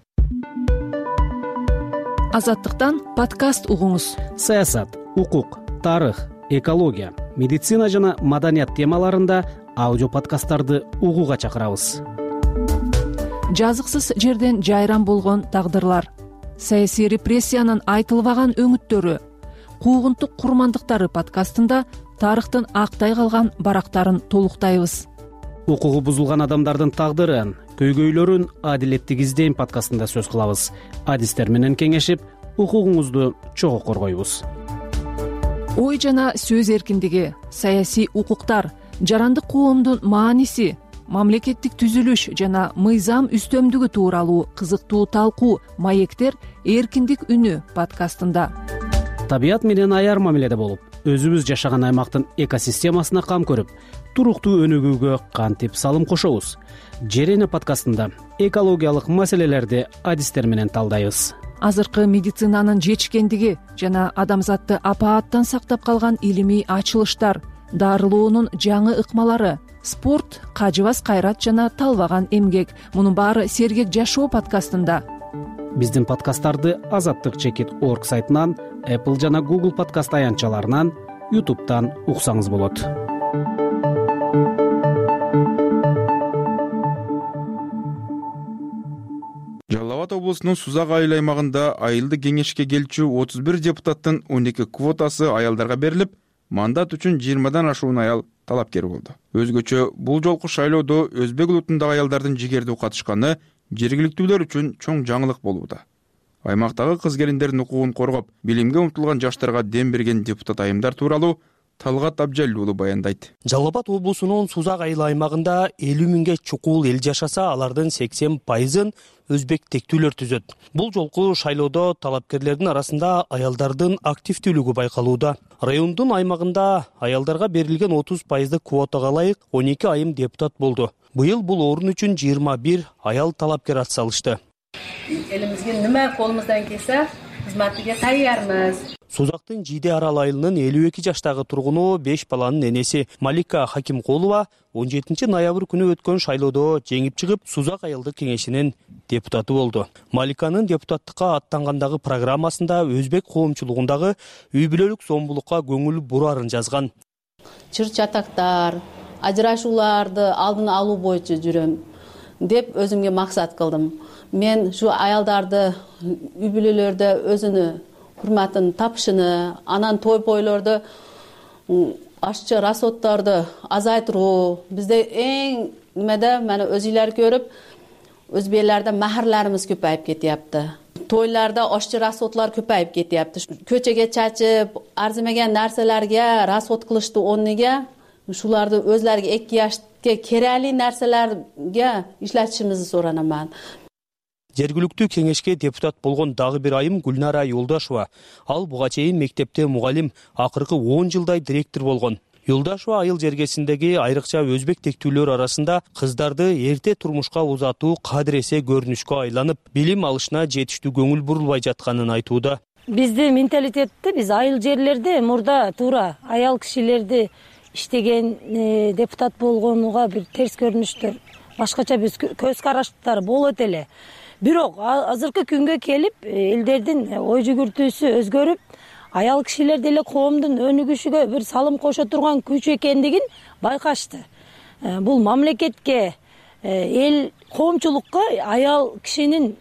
Азаттыктан подкаст угуңуз. Саясат, укук, тарых, экология, медицина жана маданият темаларында аудио подкасттарды угууга чакырабыз. Жазыксыз жерден жайран болгон тагдырлар, саясий репрессиянын айтылбаган өңүттөрү, куугунтук курмандыктары подкастында тарыхтын актай калган барактарын толуктайбыз. Укугу бузулган адамдардын тагдырын, көйгөйлөрүн адилеттик издейм подкастында сөз кылабыз. Адистер менен кеңешип, укугуңузду чогуу коргойбуз. Ой жана сөз эркиндиги, саясий укуктар, жарандык коомдун мааниси, мамлекеттик түзүлүш жана мыйзам үстөмдүгү тууралуу кызыктуу талкуу маектер эркиндик үнү подкастында. Табият менен аяр мамиледе болуп, өзүбүз жашаган аймактын экосистемасына кам көрүп, туруктуу өнүгүүгө кантип салым кошобуз. Жерене подкастында экологиялык маселелерди адистер менен талдайбыз. Азыркы медицинанын жетишкендиги жана адамзатты апааттан сактап калган илимий ачылыштар, дарылоонун жаңы ыкмалары, спорт, кажыбас кайрат жана талбаган эмгек. Мунун баары Сергек жашоо подкастында. Биздин подкасттарды азаттык чекит точка орг сайтынан, Apple жана Google подкаст аянтчаларынан, YouTube'тан уксаңыз болот. Жалал Абад облусунун Сузак айыл аймагында айылды кеңешке келчү отуз бир депутаттын он эки квотасы аялдарга берилип, мандат үчүн жыйырмадан ашуун аял талапкер болду. Өзгөчө бул жолку шайлоодо өзбек улутундагы аялдардын жигердүү катышканы жергиликтүүлөр үчүн чоң жаңылык болууда. Аймактагы кыз келиндердин укугун коргоп, билимге умтулган жаштарга дем берген депутат айымдар тууралуу Талгат Абжалил уулу баяндайт. Жалал Абад облусунун Сузак айыл аймагында элүү миңге чукул эл жашаса, алардын сексен пайызын өзбек тектүүлөр түзөт. Бул жолку шайлоодо талапкерлердин арасында аялдардын активдүүлүгү байкалууда. Райондун аймагында аялдарга берилген отуз пайыздык квотага ылайык он эки айым депутат болду. Быйыл бул орун үчүн жыйырма бир аял талапкер ат салышты. Элибизге неме колумуздан келсе, кызматыга даярмыз. Сузактын Жиде Арал айылынын элүү эки жаштагы тургуну беш баланын энеси Малика Хакимкулова он жетинчи ноябрь күнү өткөн шайлоодо жеңип чыгып, Сузак айылдык кеңешинин депутаты болду. Маликанын депутаттыкка аттангандагы программасында өзбек коомчулугундагы үй бүлөлүк зомбулукка көңүл бурарын жазган. Чыр-чатактар, ажырашууларды алдын алуу боюнча жүрөм деп өзүмгө максат кылдым. Мен şu аялдарды үй бүлөлөрдө өзүнү урматын тапшыны, анан той бойлорду ашчы расходторду азайтыруу, бизде эң немеде мана өзүлөр көрүп, өзбейлерде махрларыбыз көпөйүп кетиптир. Тойларда ашчы расходлар көпөйүп кетиптир. Көчөгө чачып, арзымаган нерселерге расход кылышты орнуга шуларды өзлөрүгө экияшке керектүү нерселерге иштетишибизди суранаман. Жергиликтүү кеңешке депутат болгон дагы бир айым Гүлнара Юлдашева. Ал буга чейин мектепте мугалим, акыркы он жылдай директор болгон. Юлдашева айыл жергесиндеги айрыкча өзбек тектүүлөр арасында кыздарды эрте турмушка узатуу кадыресе көрүнүшкө айланып, билим алышына жетиштүү көңүл бурулбай жатканын айтууда. Биздин менталитетте биз айыл жерлерде мурда туура аял кишилерди иштеген депутат болгонуга бир терс көрүнүштөр, башкача биз көз караштар болот эле. Бирок азыркы күнгө келип элдердин ой жүгүртүүсү өзгөрүп, аял кишилер деле коомдун өнүгүшүгө бир салым кошо турган күч экендигин байкашты. Бул мамлекетке, эл коомчулукка аял кишинин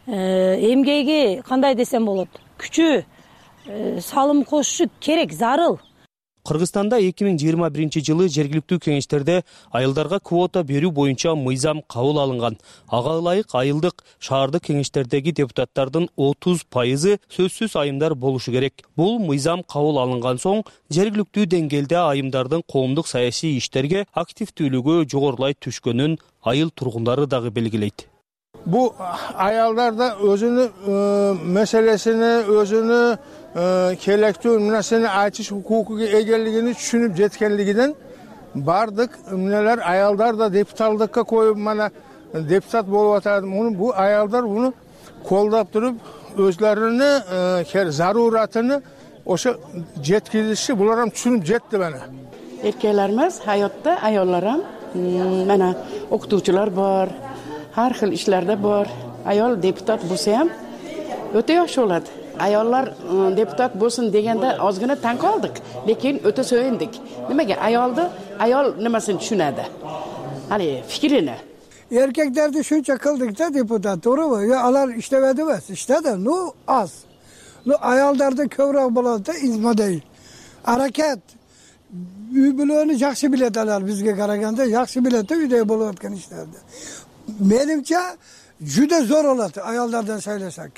эмгеги кандай десем болот, күчү салым кошушу керек, зарыл. Кыргызстанда эки миң жыйырма биринчи жылы жергиликтүү кеңештерде айылдарга квота берүү боюнча мыйзам кабыл алынган. Ага ылайык айылдык, шаардык кеңештердеги депутаттардын отуз пайызы сөзсүз айымдар болушу керек. Бул мыйзам кабыл алынган соң жергиликтүү деңгээлде айымдардын коомдук саясий иштерге активдүүлүгү жогорулай түшкөнүн айыл тургундары дагы белгилейт. Bu ayallarda özünü meselesini, özünü kelektiği ümnesini açış hukuku egeligini düşünüp jetkenliginden bardık neler ayallar da deputatlıkka koyup bana deputat bolup atardım. Onu bu ayallar bunu koldap durup özlerini zaruratını oşa jetkilişi bularam düşünüp jetti bana. Erkeklerimiz hayatta ayollarım bana okutuvchilar var. Har xil ishlarda bor. Ayol deputat bo'lsa ham o'ta yaxshi bo'ladi. Ayollar deputat bo'lsin deganda ozgina tan qoldik, lekin o'ta so'yindik. Nimaga ayolni ayol nimasini tushunadi? Hali fikrini. Erkeklerdi shuncha qildik-da deputat, to'g'rimi? Yo, ular ishlamadi emas, ishladi, no az. No ayollarda ko'proq bo'ladi-da, izmaday. Harakat uy buloqni yaxshi biladilar bizga qaraganda, yaxshi biladi uyda bo'layotgan ishlarda. Menimcha juda zo'r bo'ladi ayollardan saylasak.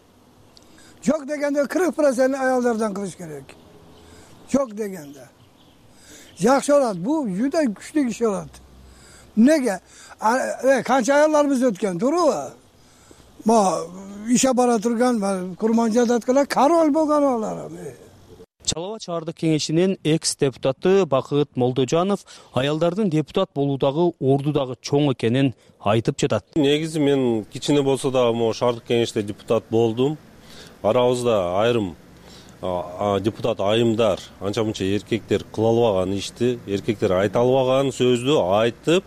Yo'q deganda qirq foiz ayollardan qilish kerak. Yo'q deganda. Yaxshi bo'ladi. Bu juda kuchli ish bo'ladi. Nega? Qancha ayollarimiz o'tgan, to'g'rimi? Ma ishga bora turgan, Kurmanjadat qilar, qaror bo'lgan ayollar. Чалова шаардык кеңешинин экс-депутаты Бакыт Молдожанов аялдардын депутат болуудагы орду дагы чоң экенин айтып жатат. Негизи мен кичине болсо да могу шаардык кеңеште депутат болдум. Арабызда айрым депутат айымдар, анча мынча эркектер кыла албаган ишти, эркектер айта албаган сөздү айтып,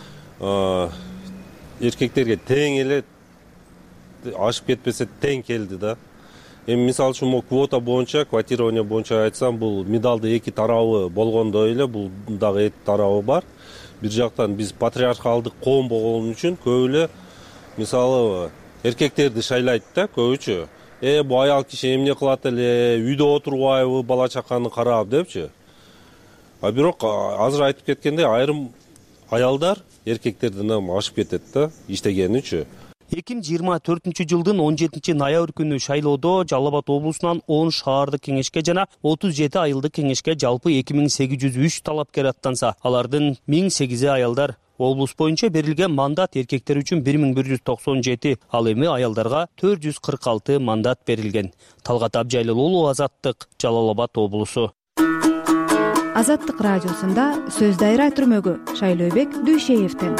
эркектерге тең эле ашып кетпесе тең келди да. Эми мисалы үчүн квота боюнча, квотирование боюнча айтсам, бул медалды эки тарабы болгондой эле, бул дагы эки тарабы бар. Бир жактан биз патриархалдык коом болгон үчүн көп эле мисалы эркектерди шайлайт да көбүчө. Э, бу аял киши эмне кылат эле, үйдө отурбайбы, бала чаканы карап депчи. А бирок азыр айтып кеткендей, айрым аялдар эркектерден ашып кетет да, иштегени үчүн. эки миң жыйырма төртүнчү жылдын он жетинчи ноябрь күнү шайлоодо Жалал Абад облусунан он шаардык кеңешке жана отуз жети айылдык кеңешке жалпы эки миң сегиз жүз үч талапкер аттанса, алардын миң сегизи аялдар. Облус боюнча берилген мандат эркектер үчүн бир миң бир жүз токсон жети, ал эми аялдарга төрт жүз кырк алты мандат берилген. Талгат Абжайлыл уулу, Азаттык, Жалал Абад облусу. Азаттык радиосунда сөз дайра түрмөгү Шайлообек Дүйшеевден.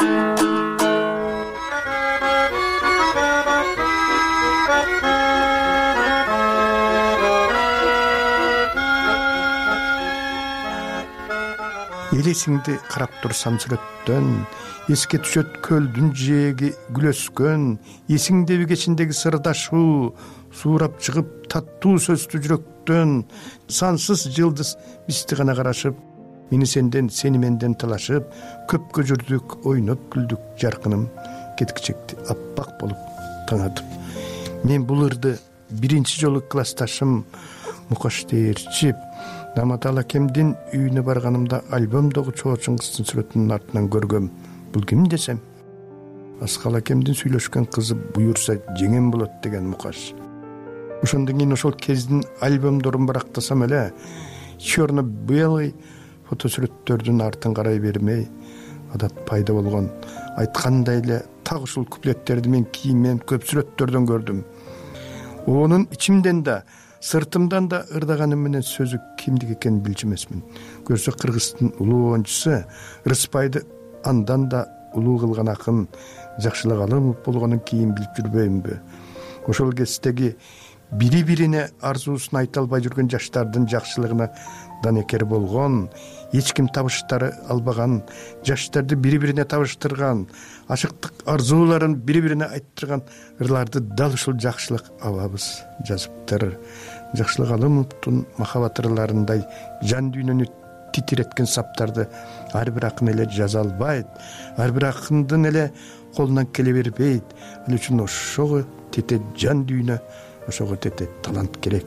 Элесиңди карап турсам сүрөттөн, эске түшөт көлдүн жээги күлөскөн, эсиңдеби кечиндеги сырдашуу, суурап чыгып таттуу сөздү жүрөктөн, сансыз жылдыз бизди гана карашып, мени сенден, сени менден талашып, көпкө жүрдүк, ойноп күлдүк, жаркыным кеткичекти аппак болуп таңатып. Мен бул ырды биринчи жолу классташым Мукаш Дээрчип Наматал акемдин үйүнө барганымда альбомдогу Чоо Чыңгыздын сүрөтүнүн артынан көргөм. Бул ким десем, Аскал акемдин сүйлөшкөн кызы буюрса жеңем болот деген Мукаш. Ошондон кийин ошол кездин альбомдорун барактасам эле, черно-белый фотосүрөттөрдүн артын карай бермей, адат пайда болгон. Айткандай эле так ушул куплеттерди мен кийинмен көп сүрөттөрдөн көрдүм. Онун ичимден да, сыртымдан да ырдаганым менен сөзү кимдик экенин билчү эмесмин. Көрсө Кыргыздын улуу оюнчусу Рыспайды андан да улуу кылган акын Жакшылык Алымов болгонун кийин билип жүрбөймүнбү? Ошол кездеги бири-бирине арзуусун айта албай жүргөн жаштардын жакшылыгына данекер болгон, эч ким табыштары албаган, жаштарды бири-бирине табыштырган, ашыктык арзууларын бири-бирине айттырган ырларды дал ушул Жакшылык абабыз жазыптыр. Жакшылык Алымовдун махабат ырларындай жан дүйнөнү титиреткен саптарды ар бир акын эле жаза албайт, ар бир акындын эле колунан келе бербейт. Ал үчүн ошого тете жан дүйнө, ошого тете талант керек.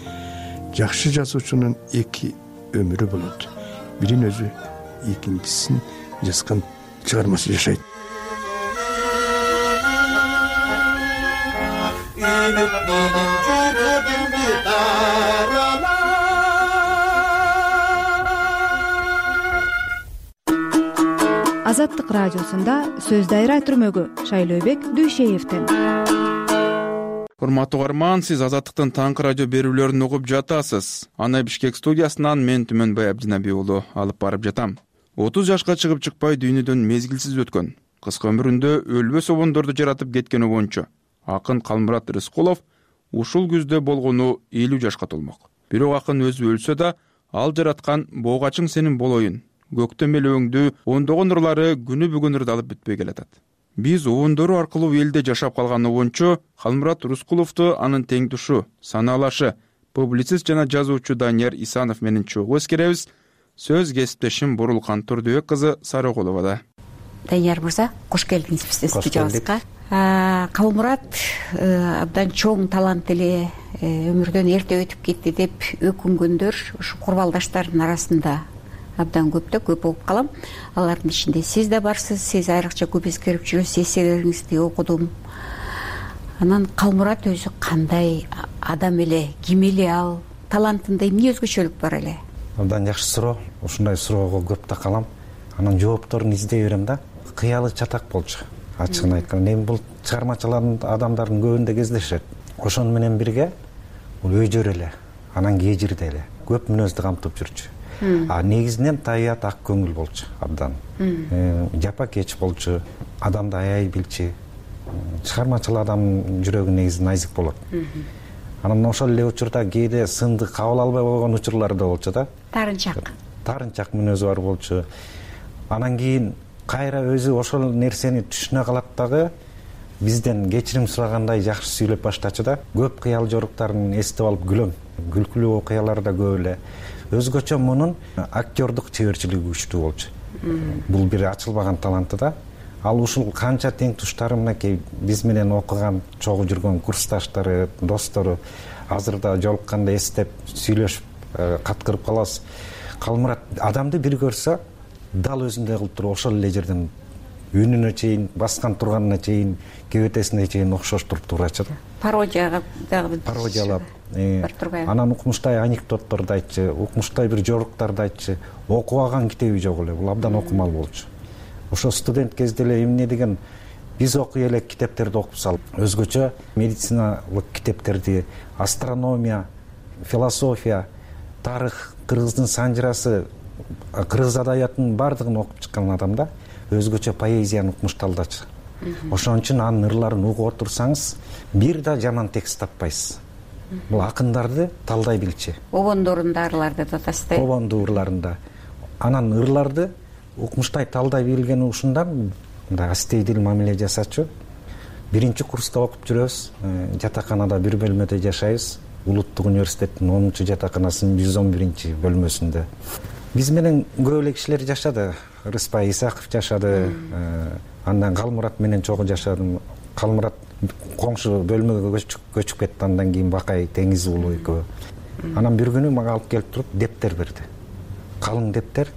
Жакшы жазуучунун эки өмүрү болот. Бирин өзү, экинчисин жазган чыгармасы жашайт. Азаттык радиосунда сөз дайра түрмөгү Шайлообек Дүйшеевден. Урматтуу угарман, сиз Азаттыктын таңкы радио берүүлөрүн угуп жатасыз. Аны Бишкек студиясынан мен Түмөнбай Абдинаби уулу алып барып жатам. отуз жашка чыгып чыкпай дүйнөдөн мезгилсиз өткөн, кыска өмүрүндө өлбөс обондорду жаратып кеткен обончу акын Калмурат Рыскулов ушул күздө болгону элүү жашка толмок. Бирок акын өзү өлсө да, ал жараткан Боогачың сенин болоюн, көктөм эле өңдүү ондогон ырлары күнү бүгүн ырдалып бүтпөй келатат. Биз обондору аркылуу элде жашап калган обончу Калмурат Рыскуловду анын теңдушу, санаалашы, публицист жана жазуучу Данияр Исанов менен чогуу эскеребиз. Сөз кесиптешим Бурулкан Турдубек кызы Сарыголовада. Данияр мырза, кош келдиңиз биздин студиябызга. Калмурат абдан чоң талант эле, өмүрдөн эрте өтүп кетти деп өкүнгөндөр ушу курбалдаштардын арасында абдан көп да көп болуп калам. Алардын ичинде сиз да барсыз, сиз айрыкча көп эскерип жүрөсүз, эсселериңизди окудум. Анан Калмурат өзү кандай адам эле, ким эле ал, талантында эмне өзгөчөлүк бар эле? Абдан жакшы суроо. Ушундай суроого көп такалам. Анан жоопторун издей берем да. Кыялы чатак болчу. Ачыгын айтканда, эми бул чыгармачылардын адамдардын көбүндө кездешет. Ошону менен бирге бул өйдөр эле, анан кежирде эле көп мүнөздү камтып жүрчү. А негизинен табият ак көңүл болчу абдан. Жапа-кеч болчу, адамды аяй билчү. Чыгармачыл адамдын жүрөгү негизи найзык болот. Анан ошол эле учурда кээде сынды кабыл албай койгон учурлар да болчу да. Тарынчак. Тарынчак мүнөзү бар болчу. Анан кийин кайра өзү ошол нерсени түшүнө калат дагы, бизден кечирим сурагандай жакшы сүйлөп баштачу да. Көп кыял жоруктарын эстеп алып күлөм. Күлкүлүү окуялар да көп эле. Өзгөчө мунун актердук чеберчилиги күчтүү болчу. Бул бир ачылбаган таланты да. Ал ушул канча тең туштары мынакей биз менен окуган, чогуу жүргөн курсташтары, достору азыр да жолукканда эстеп, сүйлөшүп, каткырып калабыз. Калмурат адамды бир көрсө, дал өзүндөй кылып туруп ошол эле жерден үнүнө чейин, баскан турганына чейин, кебетесине чейин окшоштуруп турачу да. Пародияга дагы пародиялап бар турбайбы. Анан укмуштай анекдотторду айтчу, укмуштай бир жоруктарды айтчу. Окубаган китеби жок эле, бул абдан окумал болчу. Ошо студент кезде эле эмне деген биз окуй элек китептерди окуп салып, өзгөчө медициналык китептерди, астрономия, философия, тарых, кыргыздын санжырасы, кыргыз адабиятынын баардыгын окуп чыккан адам да, өзгөчө поэзияны укмушталдачу. Ошон үчүн анын ырларын угуп отурсаңыз, бир да жаман текст таппайсыз. Бул акындарды талдай билчү. Обондорунда ырларды татастай. Обондуу ырларында. Анан ырларды укмуштай талдай билгени ушундан мындай астейдил мамиле жасачу. Биринчи курста окуп жүрөбүз, жатаканада бир бөлмөдө жашайбыз. Улуттук университеттин онунчу жатаканасынын жүз он биринчи бөлмөсүндө. Биз менен көп эле кишилер жашады. Рыспай Исаков жашады. Андан Калмурат менен чогуу жашадым. Калмурат коңшу бөлмөгө көчүп кетти, андан кийин Бакай Теңиз уулу экөө. Анан бир күнү мага алып келип туруп дептер берди. Калың дептер.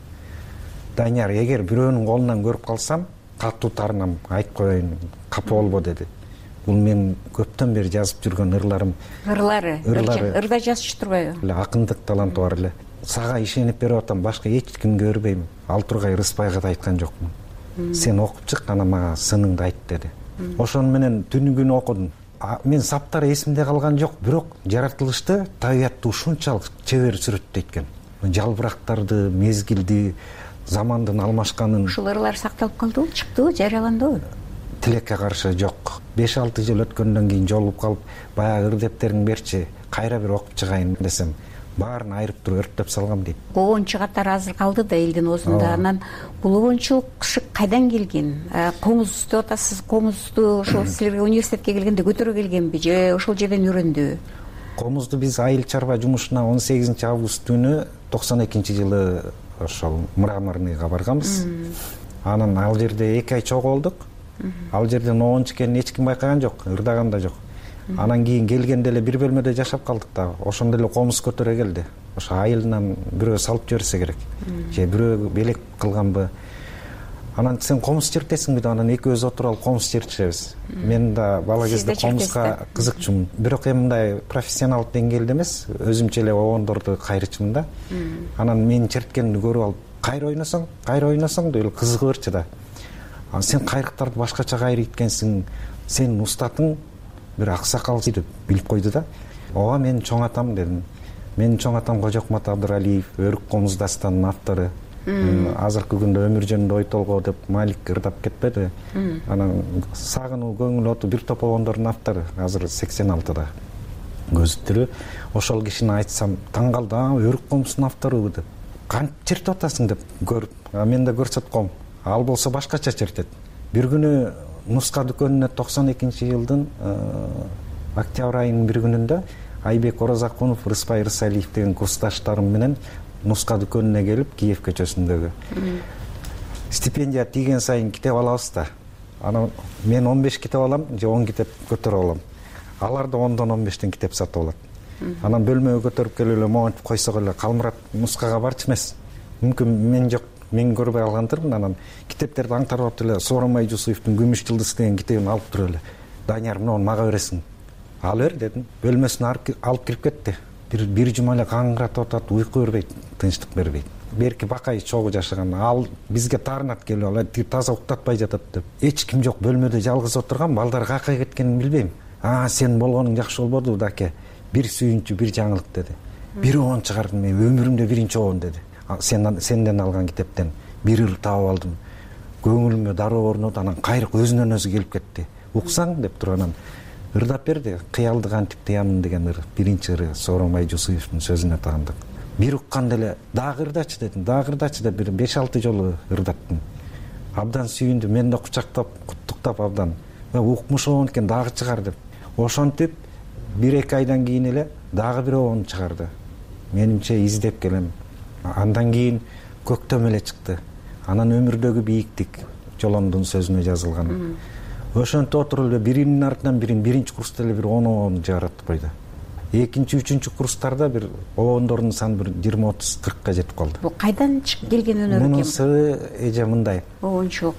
Данияр, эгер бирөөнүн колунан көрүп калсам, катуу таарынам, айтып коеюн, капа болбо деди. Бул мен көптөн бери жазып жүргөн ырларым. Ырлары, ырда жазчу турбайбы? Акындык таланты бар эле. Сага ишенип берип атам, башка эч кимге бербейм. Ал тургай Рыспайга да айткан жокмун. Сен окуп чык, анан мага сыныңды айт деди. Ошону менен түнү күнү окудум. Мен саптары эсимде калган жок, бирок жаратылышты, табиятты ушунчалык чебер сүрөттөйт экен. Жалбырактарды, мезгилди, замандын алмашканын. Ушул ырлар сакталып калдыбы, чыктыбы, жарыяландыбы? Тилекке каршы жок. беш алты жыл өткөндөн кийин жолугуп калып, баягы ыр дептериңди берчи, кайра бир окуп чыгайын десем, баарын айырып туруп өрттөп салгам дейт. Обончу катары азыр калды да элдин оозунда. Анан бул обончулук кайдан келген? Комуз деп атасыз, комузду ошол силерге университетке келгенде көтөрө келгенби же ошол жерден үйрөндүбү? Комузду биз айыл чарба жумушуна он сегизинчи август күнү токсон экинчи жылы ошол Мраморныйга барганбыз. Анан ал жерде эки ай чогулдук. Ал жерден обончу экенин эч ким байкаган жок, ырдаган да жок. Анан кийин келгенде эле бир бөлмөдө жашап калдык да. Ошондо эле комуз көтөрө келди. Ошо айылынан бирөө салып жиберсе керек. Же бирөө белек кылганбы. Анан сен комуз чертесиңби деп анан экөөбүз отуруп алып комуз чертишебиз. Мен да бала кезде комузга кызыкчумун. Бирок эми мындай профессионал деңгээлде эмес, өзүмчө эле обондорду кайрычумун да. Анан менин черткенимди көрүп алып, кайра ойносоң, кайра ойносоң деп эле кызыгып берчи да. Сен кайрыктарды башкача кайрыйт экенсиң, сенин устатың бир аксакал деп билип койду да. Ооба, мен чоң атам дедим. Менин чоң атам Кожокмат Абдыралиев, Өрүк комуз дастанынын автору. Азыркы күндө өмүр жөнүндө ой толгоо деп Малик ырдап кетпеди. Анан Сагынуу көңүл оту бир топ обондордун автору, азыр сексен алтыда. Көзү тирүү. Ошол кишини айтсам, таң калды, Өрүк комуздун автору деп. Кантип чертип атасың деп көрүп, мен да көрсөткөм. Ал болсо башкача чертет. Бир күнү нуска дүкөнүнө токсон экинчи жылдын октябрь айынын бир күнүндө Айбек Оразакунов, Рыспай Рысалиев деген курсташтарым менен нуска дүкөнүнө келип, Киев көчөсүндөгү. Стипендия тийген сайын китеп алабыз да. Анан мен он беш китеп алам, же он китеп көтөрүп алам. Алар да ондон он бештен китеп сатып алат. Анан бөлмөгө көтөрүп келип эле монтип койсок эле, Калмурат нускага барчу эмес. Мүмкүн мен жок, мен көрбөй алгандырмын. Анан китептерди аңтарып эле Сооронбай Жусуевдин Күмүш жылдыз деген китебин алып туруп эле, Данияр, мына мага бересиң. Ал бер дедим. Бөлмөсүнө алып кирип кетти. Бир бир жума эле каңгыратып атат, уйку бербейт, тынчтык бербейт. Берки Бакай чогуу жашаган. Ал бизге таарынат келип, ал таза уктатпай жатат деп. Эч ким жок, бөлмөдө жалгыз отурган, балдар кайка кеткенин билбейм. А, сен болгонуң жакшы болбоду даке. Бир сүйүнчү, бир жаңылык деди. Бир обон чыгардым, мен өмүрүмдө биринчи обон деди. Сен сенден алган китептен бир ыр таап алдым. Көңүлүмө дароо орноду, анан кайрык өзүнөн өзү келип кетти. Уксаң деп туруп анан ырдап берди. Кыялды кантип тыямын деген ыр, биринчи ыры Сооронбай Жусуевдин сөзүнө тагындык. Бир укканда эле дагы ырдачы дедим, дагы ырдачы деп бир беш алты жолу ырдаттым. Абдан сүйүндү, мен да кучактап, куттуктап абдан. Укмуш обон экен, дагы чыгар деп. Ошентип бир эки айдан кийин эле дагы бир обон чыгарды. Менимче издеп келем. Андан кийин Көктөм эле чыкты. Анан өмүрдөгү бийиктик Жолондун сөзүнө жазылган. Ошентип отуруп эле биринин артынан бирин биринчи курста эле бир он обон жаратып койду. Экинчи, үчүнчү курстарда бир обондордун саны бир жыйырма отуз кыркка жетип калды. Бул кайдан чыгып келген өнөр экен? Мунусу эже мындай. Обончулук.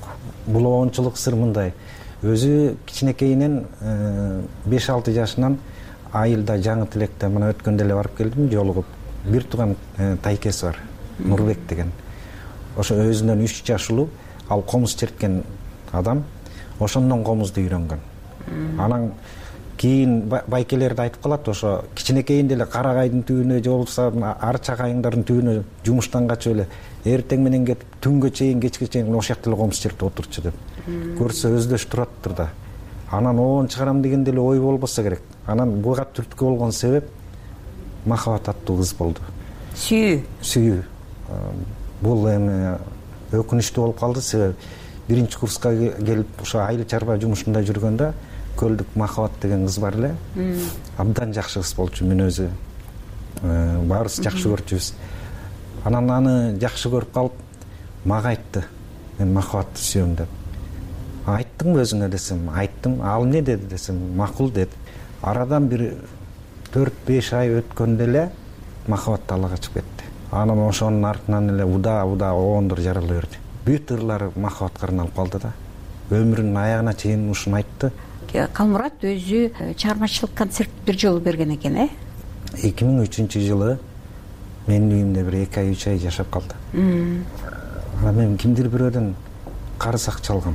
бул оончулук сыр мындай. Өзү кичинекейинен беш алты жашынан айылда жаңы тилекте мына өткөндө эле барып келдим, жолугуп. Бир тууган тайкеси бар, Нурбек деген. Ошо өзүнөн үч жаш улуу, ал комуз черткен адам, ошондон комузду үйрөнгөн. Анан кийин байкелерди айтып калат, ошо кичинекейинде эле карагайдын түбүнө же болбосо арча кайыңдардын түбүнө жумуштан качып эле эртең менен кетип түнгө чейин, кечке чейин ошол жакта эле комуз чертип отурчу деп. Көрсө өздөш тураттыр да. Анан оон чыгарам дегенде эле ой болбосо керек. Анан буга түрткү болгон себеп Махабат аттуу кыз болду. Сүйүү. Сүйүү. Бул эми өкүнүчтүү болуп калды, себеби биринчи курска келип ошо айыл чарба жумушунда жүргөндө Көлдүк Махабат деген кыз бар эле. Абдан жакшы кыз болчу, мен өзү баарыбыз жакшы көрчүбүз. Анан аны жакшы көрүп калып, мага айтты, мен Махабатты сүйөм деп. Айттыңбы өзүңө десем, айттым. Ал эмне деди десем, макул деди. Арадан бир төрт беш ай өткөндө эле Махабат ала качып кетти. Анан ошонун артынан эле уда-уда оондор жарала берди. Бүт ырлары Махабатка арналып калды да. Өмүрүнүн аягына чейин ушуну айтты. Калмурат өзү чыгармачылык концерт бир жолу берген экен, э? эки миң үчүнчү жылы менин үйүмдө бир эки ай үч ай жашап калды. Анан мен кимдир бирөөдөн карыз акча алгам.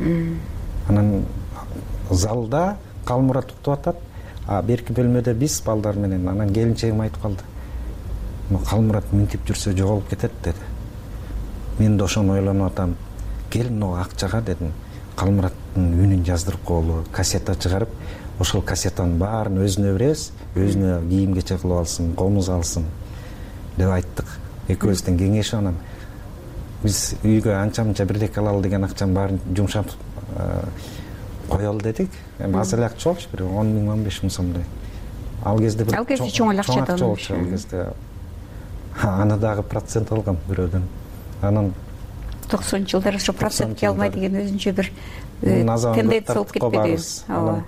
Анан залда Калмурат уктуп атат, а берки бөлмөдө биз балдар менен. Анан келинчегим айтып калды. Калмурат минтип жүрсө жоголуп кетет деди. Мен да ошону ойлонуп атам. Кел мына акчага дедим. Калмураттын үнүн жаздырып коелу, кассета чыгарып, ошол кассетанын баарын өзүнө беребиз, өзүнө кийим кече кылып алсын, комуз алсын деп айттык. Экөөбүздөн кеңешип анан биз үйгө анча-мынча бирдеке алалы деген акчанын баарын жумшап коелу дедик. Эми аз эле акча болчу, бир он миң он беш миң сомдой. Ал кезде бир ал кезде чоң эле акча да. Ал кезде аны дагы процент алгам бирөөдөн. Анан токсонунчу жылдары ошо процентке алмай деген өзүнчө бир тенденция болуп кетпеди. Ооба.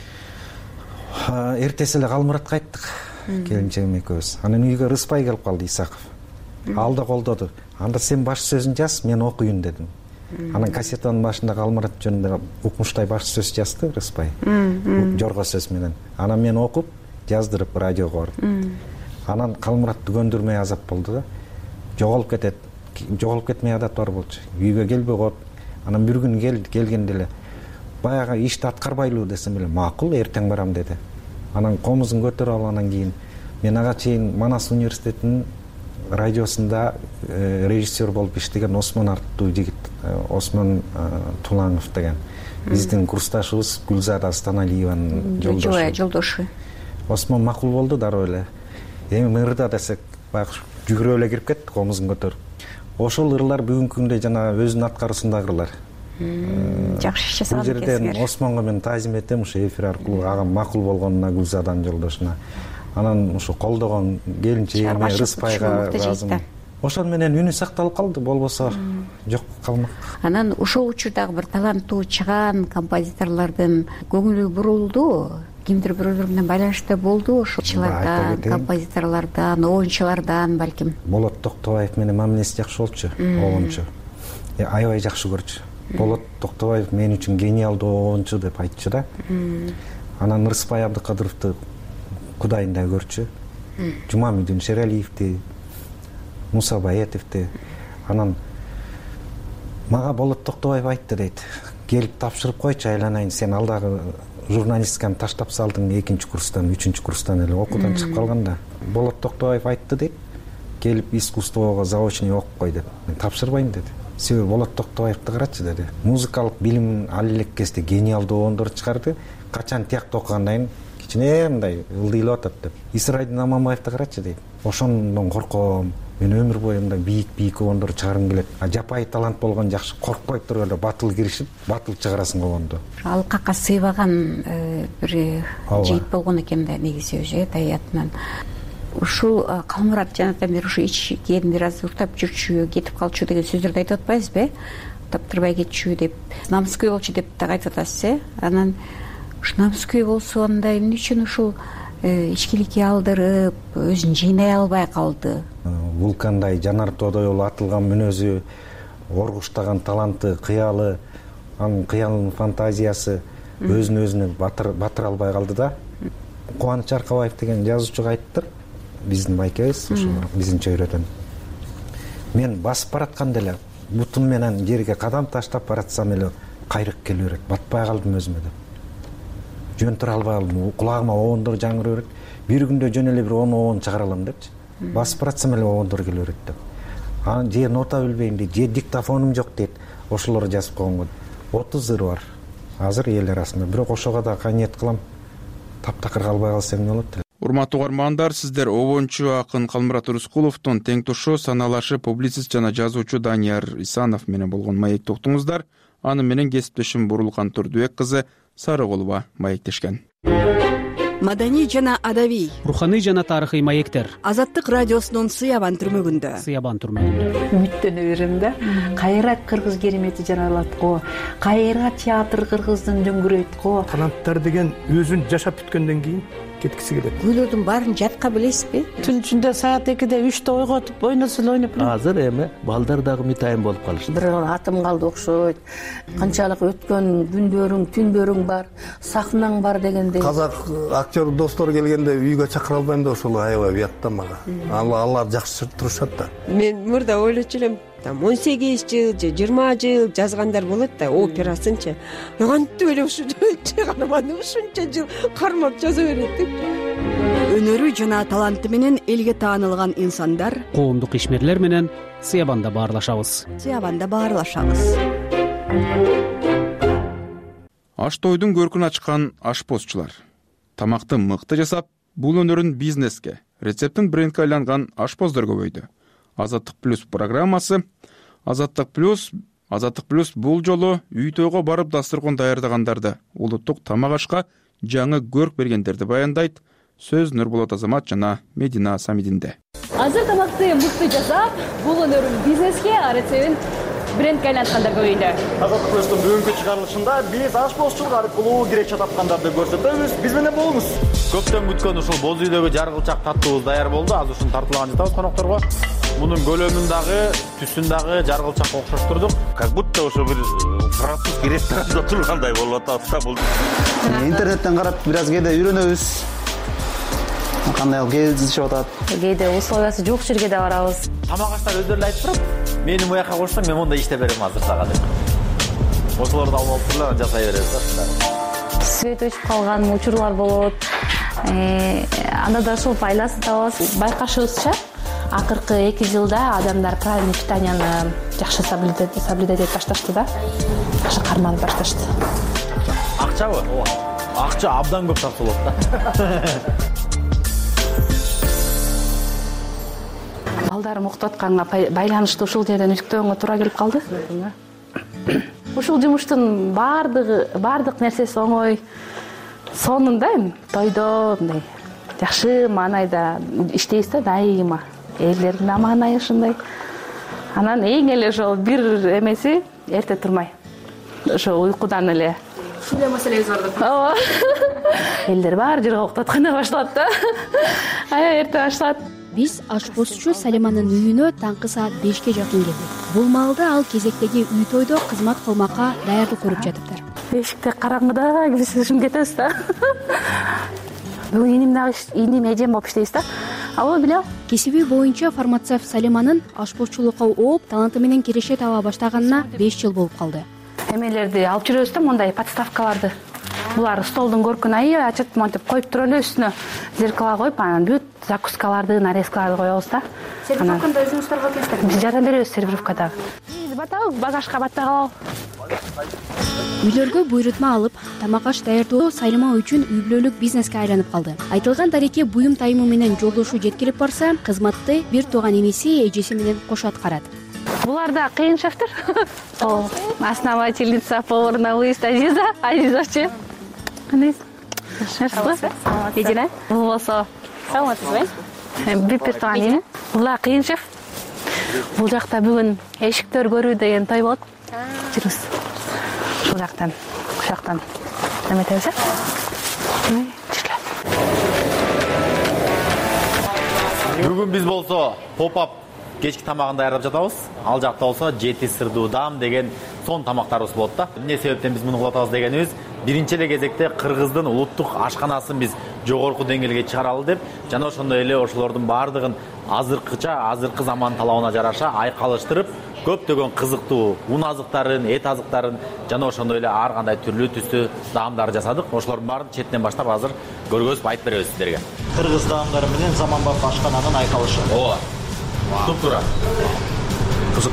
Эртеси эле Калмуратка айттык, келинчегим экөөбүз. Анан үйгө Рыспай келип калды, Исаков. Ал да колдоду. Анда сен баш сөзүн жаз, мен окуйун дедим. Анан кассетанын башында Калмурат жөнүндө укмуштай баш сөз жазды Рыспай. Жорго сөз менен. Анан мен окуп, жаздырып радиого барып. Анан Калмуратты көндүрмөй азап болду да. Жоголуп кетет. Жоголуп кетмей адат бар болчу. Үйгө келбей коюп, анан бир күн келди, келгенде эле баягы ишти аткарбайлуу десем эле, макул, эртең барам деди. Анан комузун көтөрүп алып анан кийин мен ага чейин Манас университетинин радиосунда режиссер болуп иштеген Осмон аттуу жигит, Осмон Туланов деген биздин курсташыбыз Гүлзада Станалиеванын жолдошу. Жолдошу. Осмон макул болду дароо эле. Эми мырда десек, баягы жүгүрүп эле кирип кетти комузун көтөрүп. Ошол ырлар бүгүнкү күндө жана өзүнүн аткаруусундагы ырлар. Жакшы иш жасаган экенсиңер. Бул жерден Осмонго мен таазим этем, ошо эфир аркылуу ага макул болгонуна, Гүлзаданын жолдошуна. Анан ошо колдогон келинчегиме, Рыспайга ыраазымын. Ошон менен үнү сакталып калды, болбосо жок калмак. Анан ошол учурдагы бир таланттуу чыгаан композиторлордун көңүлү бурулду. Кимдир бирөөлөр менен байланышта болду, ошолчулардан, композиторлордон, оюнчулардан балким. Болот Токтобаев менен мамилеси жакшы болчу, оончу. Аябай жакшы көрчү. Болот Токтобаев мен үчүн гениалдуу оончу деп айтчу да. Анан Рыспай Абдыкадыровду кудайындай көрчү. Жумамидин Шералиевди, Муса Баетовди. Анан мага Болот Токтобаев айтты дейт. Келип тапшырып койчу, айланайын, сен алдагы журналистиканы таштап салдың экинчи курстан, үчүнчү курстан эле окуудан чыгып калганда. Болот Токтобаев айтты дейт. Келип искусствого заочный окуп кой деп. Мен тапшырбайм деди. Себеби Болот Токтобаевди карачы деди. Музыкалык билим ал элек кезде гениалдуу оондор чыгарды. Качан тиякта окугандан кийин кичине мындай ылдыйлап атат деп. Исрайдин Аманбаевди карачы дейт. Ошондон корком. Мен өмүр бою мындай бийик-бийик оондор чыгаргым келет. А жапайы талант болгон жакшы, коркпой туруп эле батыл киришип, батыл чыгарасын оонду. Алкакка сыйбаган бир жигит болгон экен да негизи өзү таятынан. Ушул Калмурат жанатан бери ушу ичкен бир аз уктап жүрчү, кетип калчу деген сөздөрдү айтып атпайсызбы? Таптырбай кетчү деп, намыскөй болчу деп да айтып атасыз, э? Анан ушу намыскөй болсо анда эмне үчүн ушул ичкиликке алдырып, өзүн жыйнай албай калды? Вулкандай жанар тоодой болуп атылган мүнөзү, оргуштаган таланты, кыялы анын кыялын фантазиясы өзүн өзүнө батыра албай калды да. Кубаныч Аркабаев деген жазуучуга айттыр, биздин байкебиз, ошо биздин чөйрөдөн. Мен басып баратканда эле бутум менен жерге кадам таштап баратсам эле кайрык келе берет, батпай калдым өзүмө деп. Жөн тура албай калдым, кулагыма обондор жаңырып берет. Бир күндө жөн эле бир он обон чыгара алам депчи. Басып баратсам эле обондор келе берет деп. Анан же нота билбейм дейт, же диктофонум жок дейт. Ошолорду жазып койгон. отуз ыр бар. Азыр эл арасында. Бирок ошого да каниет кылам. Таптакыр калбай калсам эмне болот? Урматтуу угармандар, сиздер обончу акын Калмурат Рыскуловдун тең тушу саналашы публицист жана жазуучу Данияр Исанов менен болгон маекти уктуңуздар. Аны менен кесиптешим Бурулкан Турдубек кызы Сарыголова маектешкен. Маданий жана адабий, руханий жана тарыхый маектер. Азаттык радиосунун Сыябан түрмөгүндө. Сыябан түрмөгүндө. Үмүттөнө берем да. Кайра кыргыз керемети жаралат го. Кайра театр кыргыздын дөңгүрөйт го. Канаттар деген өзүн жашап бүткөндөн кийин кеткиси келет. Күйлөрдүн баарын жатка билесизби? Түн ичинде саат экиде үчтө ойготуп ойносо эле ойноп. Азыр эми балдар дагы митайын болуп калышты. Бир атым калды окшойт. Канчалык өткөн күндөрүң, түндөрүң бар, сахнаң бар дегендей. Казак актер достор келгенде үйгө чакыра албайм да ошол аябай уятта мага. Алар жакшы турушат да. Мен мурда ойлочу элем, там он сегиз жыл же жыйырма жыл жазгандар болот да, операсынчы. Кантип эле ушу чыгарманы ушунча жыл кармап жаза берет деп. Өнөрү жана таланты менен элге таанылган инсандар коомдук ишмерлер менен Сыябанда баарлашабыз. Сыябанда баарлашабыз. Аш тойдун көркүн ачкан ашпозчулар. Тамакты мыкты жасап, бул өнөрүн бизнеске, рецептин брендке айланган ашпоздор көбөйдү. Азаттык плюс программасы. Азаттык плюс Азаттык плюс бул жолу үй тойго барып дастыркон даярдагандарды, улуттук тамак ашка жаңы көрк бергендерди баяндайт. Сөз Нурболот Азамат жана Медина Самидинде. Азыр тамакты мыкты жасап, бул өнөрүн бизнеске, рецептин брендке айланткандар көбөйдү. Азаттык плюстун бүгүнкү чыгарылышында биз ашпозчулук аркылуу кирече тапкандарды көрсөтөбүз. Биз менен болуңуз. Көптөн күткөн ушул боз үйдөгү жаргылчак таттуубуз даяр болду. Азыр ушуну тартылган жатабыз конокторго. Мунун көлөмүн дагы, түсүн дагы жаргылчакка окшоштурдук. Как будто ошо бир французский ресторанда тургандай болуп атат бул. Интернеттен карап бир аз кээде үйрөнөбүз. Кандай кездешип атат. Кээде условиясы жок жерге да барабыз. Тамак аштар өздөрү айтып туруп, мени буяка койсоң, мен монда иштеп берем азыр сага деп. Ошолорду алып алып туруп жасай беребиз да. Свет өчүп калган учурлар болот. Анда да ошол пайдасын табабыз. Байкашыбызча, акыркы эки жылда адамдар правильный питанияны жакшы соблюдать этип башташты да. Жакшы карманып башташты. Акчабы? Акча абдан көп тартылат да. Балдарым окутуп атканга байланыштуу ушул жерден үзүктөгөнгө туура келип калды. Ушул жумуштун баардыгы, баардык нерсеси оңой. Сонунда эми тойдо мындай жакшы маанайда иштейбиз да дайыма. Элдердин аманайы ушундай. Анан эң эле ошол бир эмеси эрте турмай. Ошо уйкудан эле. Ушундай маселебиз бар деп. Ооба. Элдер бар жерге уктап атканда башталат да. Аябай эрте башталат. Биз ашпозчу Салиманын үйүнө таңкы саат бешке жакын келдик. Бул маалда ал кезектеги үй тойдо кызмат кылмакка даярдык көрүп жатыптыр. Эшикте караңгыда киришим кетебиз да. Бүгүн иним дагы иним эжем болуп иштейбиз да. Албай билем. Кесиби боюнча фармацевт Салиманын ашпозчулукка ооп, таланты менен киреше таба баштаганына беш жыл болуп калды. Эмелерди алып жүрөбүз да, мондай подставкаларды. Булар столдун көркүн аябай ачып монтип коюп туруп эле үстүнө зеркало коюп, анан бүт закускаларды, нарезкаларды коебуз да. Сервировкада өзүңүздөр каласыздар. Биз жардам беребиз сервировкада. Биз батабыз, багажга батпай калабыз. Үйлөргө буйрутма алып, тамак аш даярдоо Салима үчүн үй бүлөлүк бизнеске айланып калды. Айтылган дарекке буюм тайымы менен жолдошу жеткирип барса, кызматты бир тууган эмеси эжеси менен кошо аткарат. Булар да кыйын шефтер. Основательница поварная выезд Азиза, Азизачы. Кандай? Шерсти? Медина? Болсо. Саламатсызбы? Бир тууган эми. Булар кыйын шеф. Бул жакта бүгүн эшиктер көрүү деген той болот. Жүрүбүз. Ушул жактан, ушул жактан. Эметебиз. Бүгүн биз болсо поп-ап кечки тамагын даярдап жатабыз. Ал жакта болсо жети сырдуу дам деген сон тамактарыбыз болот да. Эмне себептен биз муну кылып атабыз дегенибиз, биринчи эле кезекте Кыргыздын улуттук ашканасын биз жогорку деңгээлге чыгаралы деп, жана ошондой эле ошолордун баардыгын азыркыча, азыркы заман талабына жараша айкалыштырып, көптөгөн кызыктуу ун азыктарын, эт азыктарын жана ошондой эле ар кандай түрлүү түстүү даамдар жасадык. Ошолордун баарын четинен баштап азыр көргөзүп айтып беребиз сиздерге. Кыргыз даамдары менен заманбап ашкананын айкалышы. Ооба. Туп-туура. Кызык.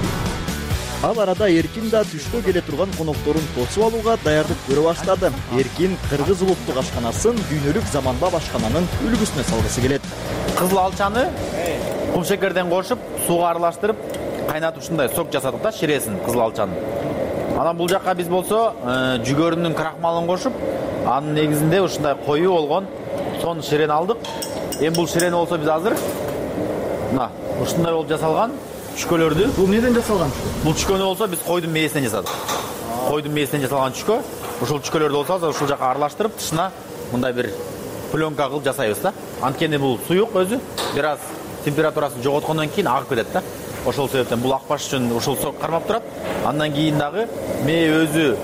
Ал арада Эркин да түшкө келе турган конокторун тосуп алууга даярдык көрө баштады. Эркин кыргыз улуттук ашканасын дүйнөлүк заманбап ашкананын үлгүсүнө салгысы келет. Кызыл алчаны кумшекерден кошуп, сууга аралаштырып, кайнатып ушундай сок жасадык да, ширесин кызыл алчанын. Анан бул жакка биз болсо жүгөрүнүн крахмалын кошуп, анын негизинде ушундай коюу болгон сон ширени алдык. Эми бул ширени болсо биз азыр мына ушундай болуп жасалган чүкөлөрдү. Бул эмнеден жасалган? Бул чүкөнү болсо биз койдун мээсинен жасадык. Койдун мээсинен жасалган чүкө. Ушул чүкөлөрдү болсо азыр ушул жака аралаштырып, тышына мындай бир пленка кылып жасайбыз да. Анткени бул суюк өзү, бир аз температурасын жоготкондон кийин агып кетет да. Ошол себептен бул акпаш үчүн ушул сок кармап турат. Андан кийин дагы мээ өзү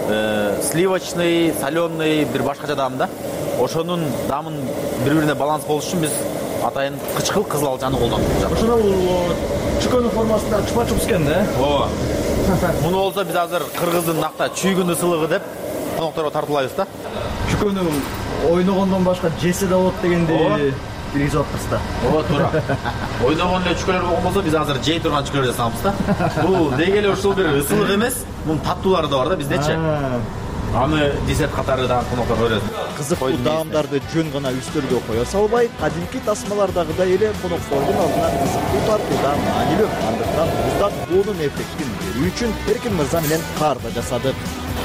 сливочный, соленый бир башкача даам да. Ошонун даамын бири-бирине баланс болуш үчүн биз атайын кычкыл кызыл алчаны колдондук. Ошол чүкөнүн формасында чупа-чупс экен да. Ооба. Муну болсо биз азыр Кыргыздын накта чүйгүн ысылыгы деп конокторго тартуулайбыз да. Чүкөнү ойногондон башка жесе да болот дегенди киргизип атпыз да. Ооба, туура. Ойногон эле чүкөлөр болгон болсо биз азыр жей турган чүкөлөр жасабыз да. Бул деги эле ушул бир ысылык эмес, мунун таттуулары да бар да биздечи. Аны десерт катары да коноктор көрөт. Кызыктуу даамдарды жөн гана үстөлгө кое салбай, кадимки тасмалардагыдай эле коноктордун алдына кызыктуу тартууда маанилүү. Андыктан муздан боонун эффектин берүү үчүн Эркин мырза менен карда жасадык.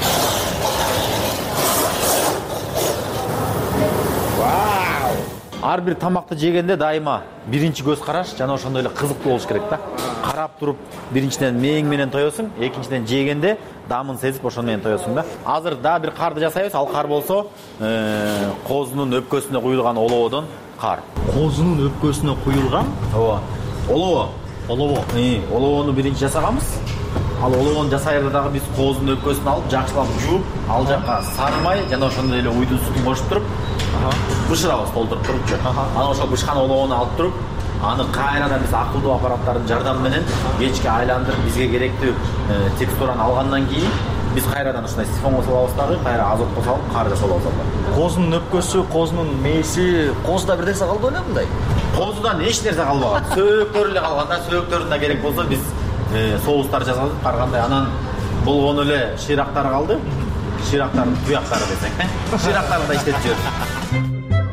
Ар бир тамакты жегенде дайыма биринчи көз караш жана ошондой эле кызыктуу болуш керек да. Карап туруп биринчиден мээң менен тоесуң, экинчиден жегенде даамын сезип ошону менен тоесуң да. Азыр да бир карды жасайбыз. Ал кар болсо козунун өпкөсүнө куюлган олоодон кар. Козунун өпкөсүнө куюлган? Ооба. Олоо. Олоо. Э, олоону биринчи жасаганбыз. Ал олоону жасайбыз дагы биз козунун өпкөсүн алып, жакшылап жууп, ал жакка сары май жана ошондой эле уйдун сутун кошуп туруп, бышырабыз толтуруп турупчу. Анан ошол бышкан олоону алып туруп, аны кайрадан биз акылдуу аппараттардын жардамы менен кечке айландырып, бизге керектүү текстураны алгандан кийин биз кайрадан ушундай сифонго салабыз дагы, кайра азотко салып, кар жасап алабыз. Козунун өпкөсү, козунун мээси, козуда бир нерсе калды белем мындай? Козудан эч нерсе калбаган. Сөөктөрү эле калган да, сөөктөрүн да керек болсо биз соустар жасадык, ар кандай. Анан болгону эле шыйрактары калды. Шыйрактардын туяктары десек, э? Шыйрактарды да иштетип жибердик.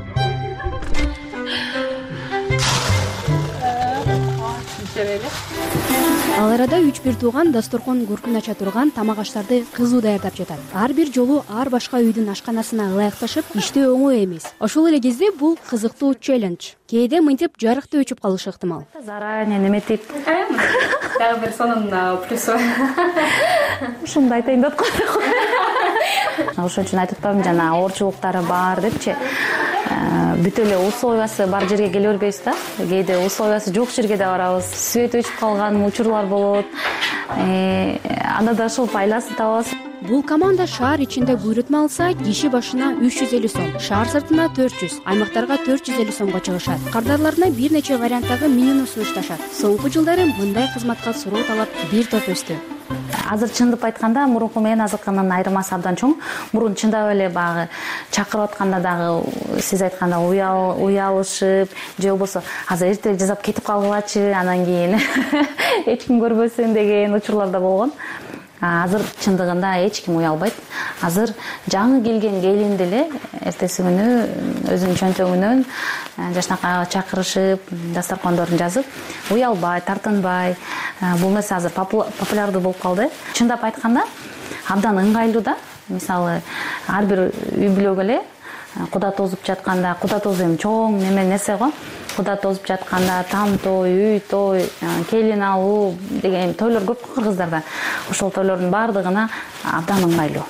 Ал арада үч бир тууган дасторкон көркүн ача турган тамак аштарды кызуу даярдап жатат. Ар бир жолу ар башка үйдүн ашканасына ылайыкташып, иштөө оңой эмес. Ошол эле кезде бул кызыктуу челлендж. Кээде мынтип жарыкты өчүп калышы ыктымал. Заранее неметип дагы бир сонун плюсу. Ушуну айтайын деп койдум. Ошон үчүн айтып атпаймынбы, жана оорчулуктары бар депчи. Бүт эле условиясы бар жерге келе бербейбиз да. Кээде условиясы жок жерге да барабыз. Свет өчүп калган учурлар болот. Анда да ошол айласын табабыз. Бул команда шаар ичинде буйрутма алса, киши башына үч жүз элүү сом, шаар сыртына төрт жүз, аймактарга төрт жүз элүү сомго чыгышат. Кардарларына бир нече варианттагы менюну сунушташат. Соңку жылдары мындай кызматка суроо талап бир топ өстү. Азыр чындап айтканда мурунку менен азыркынын айырмасы абдан чоң. Мурун чындап эле багы чакырып атканда дагы сиз айтканда уял уялышып, же болбосо азыр эртелеп жасап кетип калгылачы, анан кийин эч ким көрбөсүн деген учурлар да болгон. Азыр чындыгында эч ким уялбайт. Азыр жаңы келген келин деле эртеси күнү өзүнүн чөнтөгүнөн жашнакайга чакырышып, дасторкондорун жазып, уялбай, тартынбай. Бул нерсе азыр популярдуу болуп калды. Чындап айтканда абдан ыңгайлуу да. Мисалы, ар бир үй бүлөгө эле куда тозуп жатканда, куда тозу эми чоң неме нерсе го. Куда тозуп жатканда там той, үй той, келин алуу деген тойлор көп кыргыздарда. Ошол тойлордун баардыгына абдан ыңгайлуу.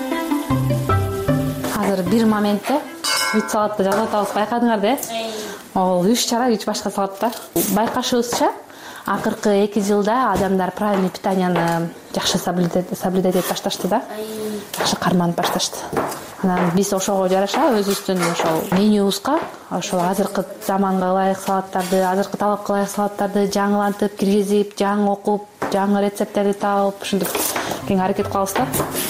Азыр бир моментте вид салатты жасап атабыз, байкадыңар да? Ол иш чара кич башка салат да. Байкашыбызча, акыркы эки жылда адамдар правильный питанияны жакшы соблюдать этип башташты да. Жакшы карманып башташты. Анан биз ошого жараша өзүбүздүн ошол менюбузга ошол азыркы заманга ылайык салаттарды, азыркы талапка ылайык салаттарды жаңылантып, киргизип, жаңы окуп, жаңы рецепттерди таап, ушинтип кең аракет кылабыз да.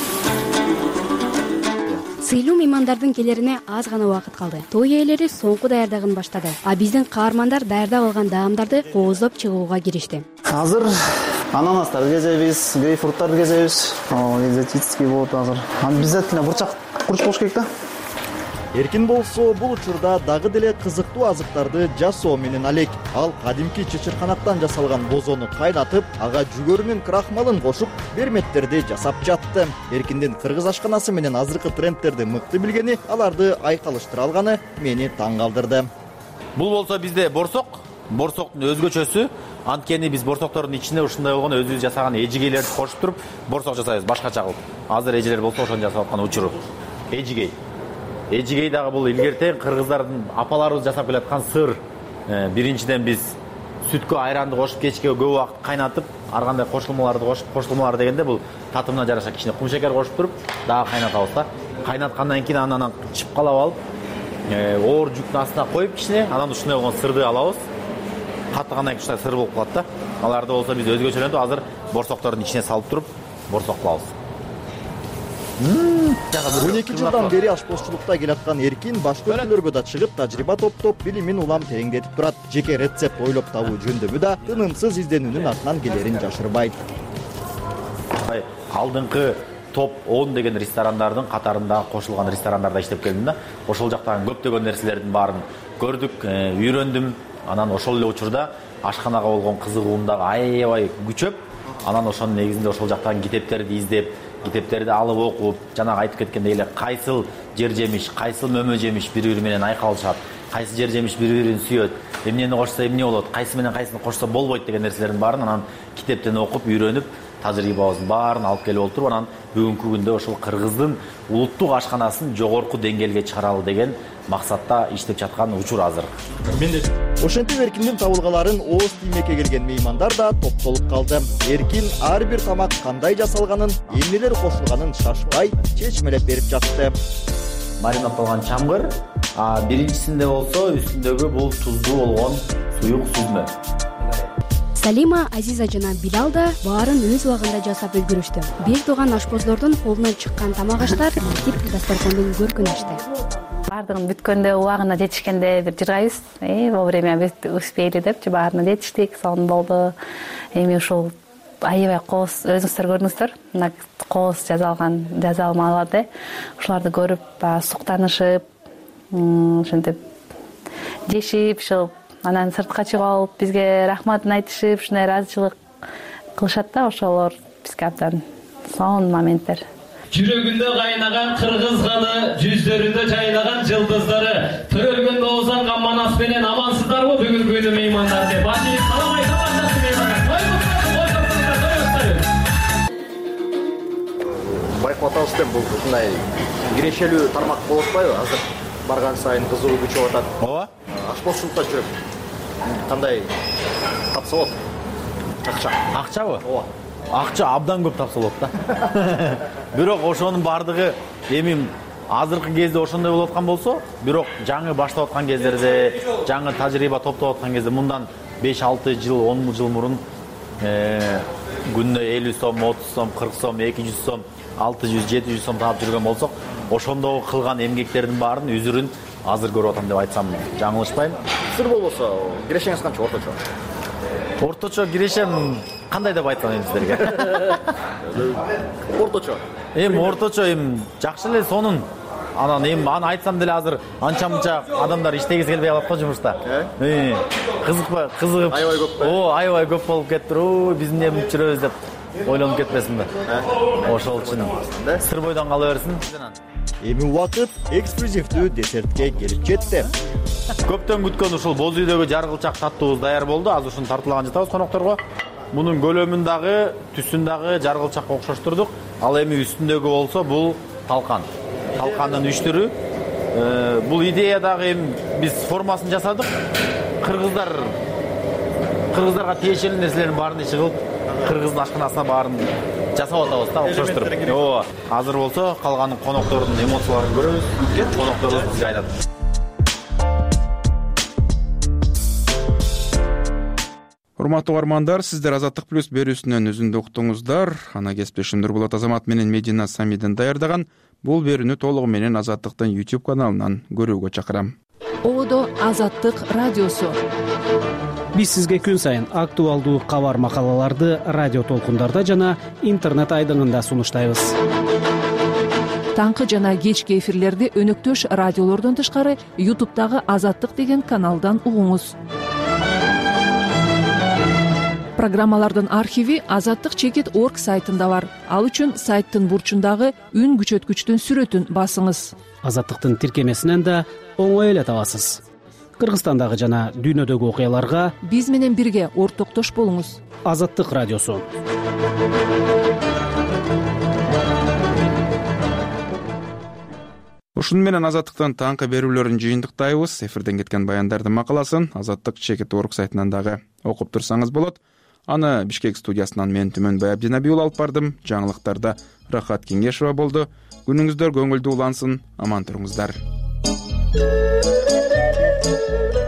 Сыйлуу меймандардын келерине аз гана убакыт калды. Той ээлери соңку даярдыгын баштады. А биздин каармандар даярдап алган даамдарды кооздоп чыгууга киришти. Азыр ананастарды кезебиз, грейпфруттарды кезебиз. Экзотический болот азыр. Обязательно бурчак курч болуш керек да. Эркин болсо бул учурда дагы деле кызыктуу азыктарды жасоо менен алек. Ал кадимки чычырканаттан жасалган бозону кайнатып, ага жүгөрү менен крахмалын кошуп, берметтерди жасап жатты. Эркиндин кыргыз ашканасы менен азыркы трендтерди мыкты билгени, аларды айкалыштыра алганы мени таң калтырды. Бул болсо бизде борсок, борсоктун өзгөчөсү. Анткени биз борсоктордун ичине ушундай болгон өзүбүз жасаган эжигейлерди кошуп туруп, борсок жасайбыз башкача кылып. Азыр эжелер болсо ошону жасап аткан учуру. Эжигей. Эжигей дагы бул илгертен кыргыздардын апаларыбыз жасап келаткан сыр. Биринчиден биз сүткө айранды кошуп кечке көп убакыт кайнатып, ар кандай кошулмаларды кошуп, кошулмалар дегенде бул татымына жараша кичине кум шекер кошуп туруп, дагы кайнатабыз да. Кайнаткандан кийин анан чыпкалап алып, оор жүктүн астына коюп кичине, анан ушундай болгон сырды алабыз. Каттыгандан кийин ушундай сыр болуп калат да. Аларды болсо биз өзгөчөлөнтүп азыр борсоктордун ичине салып туруп, борсок кылабыз. он эки жылдан бери ашпозчулукта келаткан Эркин башка өлкөлөргө да чыгып, тажрыйба топтоп, билимин улам тереңдетип турат. Жеке рецепт ойлоп табуу жөндөмү да тынымсыз изденүүнүн артынан келерин жашырбайт. Алдыңкы топ он деген ресторандардын катарында кошулган ресторандарда иштеп келдим да. Ошол жактагы көптөгөн нерселердин баарын көрдүк, үйрөндүм. Анан ошол эле учурда ашканага болгон кызыгуум дагы аябай күчөп, анан ошонун негизинде ошол жактагы китептерди издеп, китептерди алып окуп, жана айтып кеткендей эле кайсыл жер жемиш, кайсыл мөмө жемиш бири-бири менен айкалышат, кайсы жер жемиш бири-бирин сүйөт, эмнени кошсо эмне болот, кайсы менен кайсыны кошсо болбойт деген нерселердин баарын анан китептен окуп, үйрөнүп, тажрыйбабыздын баарын алып келип олтуруп, анан бүгүнкү күндө ошол кыргыздын улуттук ашканасын жогорку деңгээлге чыгаралы деген максатта иштеп жаткан учур азыр. Ошентип Эркиндин табылгаларын ооз тиймекке келген меймандар да топтолуп калды. Эркин ар бир тамак кандай жасалганын, эмнелер кошулганын шашпай, чечмелеп берип жатты. Маринатталган чамгыр, а биринчисинде болсо үстүндөгү бул туздуу болгон суюк сүзмө. Салима, Азиза жана Билал да баарын өз убагында жасап үлгүрүштү. Бир тууган ашпоздордун колунан чыккан тамак аштар мынтип дасторкондун көркүн ачты. Баардыгын бүткөндө убагына жетишкенде бир жыргайбыз. Э, вовремя бүт успели депчи баарына жетиштик, сонун болду. Эми ушул аябай кооз өзүңүздөр көрдүңүздөр. Мына кооз жазалган, жазалмаларды ушуларды көрүп, суктанышып, ошентип жешип, ушул анан сыртка чыгып алып, бизге рахматын айтышып, ушундай ыраазычылык кылышат да, ошолор бизге абдан сонун моменттер. Жүрөгүндө кайнаган кыргыз каны, жүздөрүндө жайнаган жылдыздары. Төрөлгөндө озанган манас менен амансыздарбы бүгүнкү күнү меймандар деп. Башыңыз салам айта баштасын меймандар. Байкап атабыз деп бул ушундай кирешелүү тармак болуп атпайбы? Азыр барган сайын кызуу күчөп атат. Ооба. Ашпозчулукта жүрөм. Кандай тапса болот? Акча. Акчабы? Ооба. Акча абдан көп тапса болот да. Бирок ошонун бардыгы эми азыркы кезде ошондой болуп аткан болсо, бирок жаңы баштап аткан кездерде, жаңы тажрыйба топтоп аткан кезде мындан беш алты жыл, он жыл мурун күнүнө элүү сом, отуз сом, кырк сом, эки жүз сом, алты жүз, жети жүз сом таап жүргөн болсок, ошондогу кылган эмгектердин баарын үзүрүн азыр көрүп атам деп айтсам жаңылышпайм. Сыр болбосо, кирешеңиз канча орточо? Орточо кирешем кандай деп айтсам эми сиздерге? Орточо. Эми орточо эми жакшы эле сонун. Анан эми аны айтсам деле азыр анча-мынча адамдар иштегиси келбей калат го жумушта. Э, кызыкпы, кызыгып. Аябай көп ба? О, аябай көп болуп кетти. О, биз эмне жүрөбүз деп ойлонуп кетпесинби? Ошол үчүн сыр бойдон кала берсин. Эми убакыт эксклюзивдүү десертке келип жетти. Көптөн күткөн ушул боз үйдөгү жаргылчак таттуубуз даяр болду. Азыр ушуну тартылаган жатабыз конокторго. Мунун көлөмүн дагы, түсүн дагы жаргылчакка окшоштурдук. Ал эми үстүндөгү болсо бул талкан. Талкандын үч түрү. бул идея дагы эми биз формасын жасадык. Кыргыздар кыргыздарга тиешелүү нерселердин баарын иши кылып, кыргыздын ашканасына баарын жасап атабыз да, окшоштуруп. Ооба, азыр болсо калган коноктордун эмоцияларын көрөбүз. Конокторубуз бизге айтат. Урматтуу угармандар, сиздер Азаттык плюс берүүсүнөн үзүндү уктуңуздар. Ана кесиптешим Нурбулат Азамат менен Медина Самидин даярдаган бул берүүнү толугу менен Азаттыктын YouTube каналынан көрүүгө чакырам. Ободо Азаттык радиосу. Биз сизге күн сайын актуалдуу кабар макалаларды радио толкундарда жана интернет айдыңында сунуштайбыз. Таңкы жана кечки эфирлерди өнөктөш радиолордон тышкары YouTube'дагы Азаттык деген каналдан угуңуз. Программалардын архиви азаттык чекит точка орг сайтында бар. Ал үчүн сайттын бурчундагы үн күчөткүчтүн сүрөтүн басыңыз. Азаттыктын тиркемесинен да оңой эле табасыз. Кыргызстандагы жана дүйнөдөгү окуяларга биз менен бирге ортоктош болуңуз. Азаттык радиосу. Ушуну менен Азаттыктын таңкы берүүлөрүн жыйынтыктайбыз. Эфирден кеткен баяндардын макаласын азаттык чекит точка орг сайтынан дагы окуп турсаңыз болот. Аны Бишкек студиясынан мен Түмөн Байабдинабий алып бардым. Жаңылыктарда Рахат Кеңешова болду. Күнүңүздөр көңүлдүү улансын, аман туруңуздар.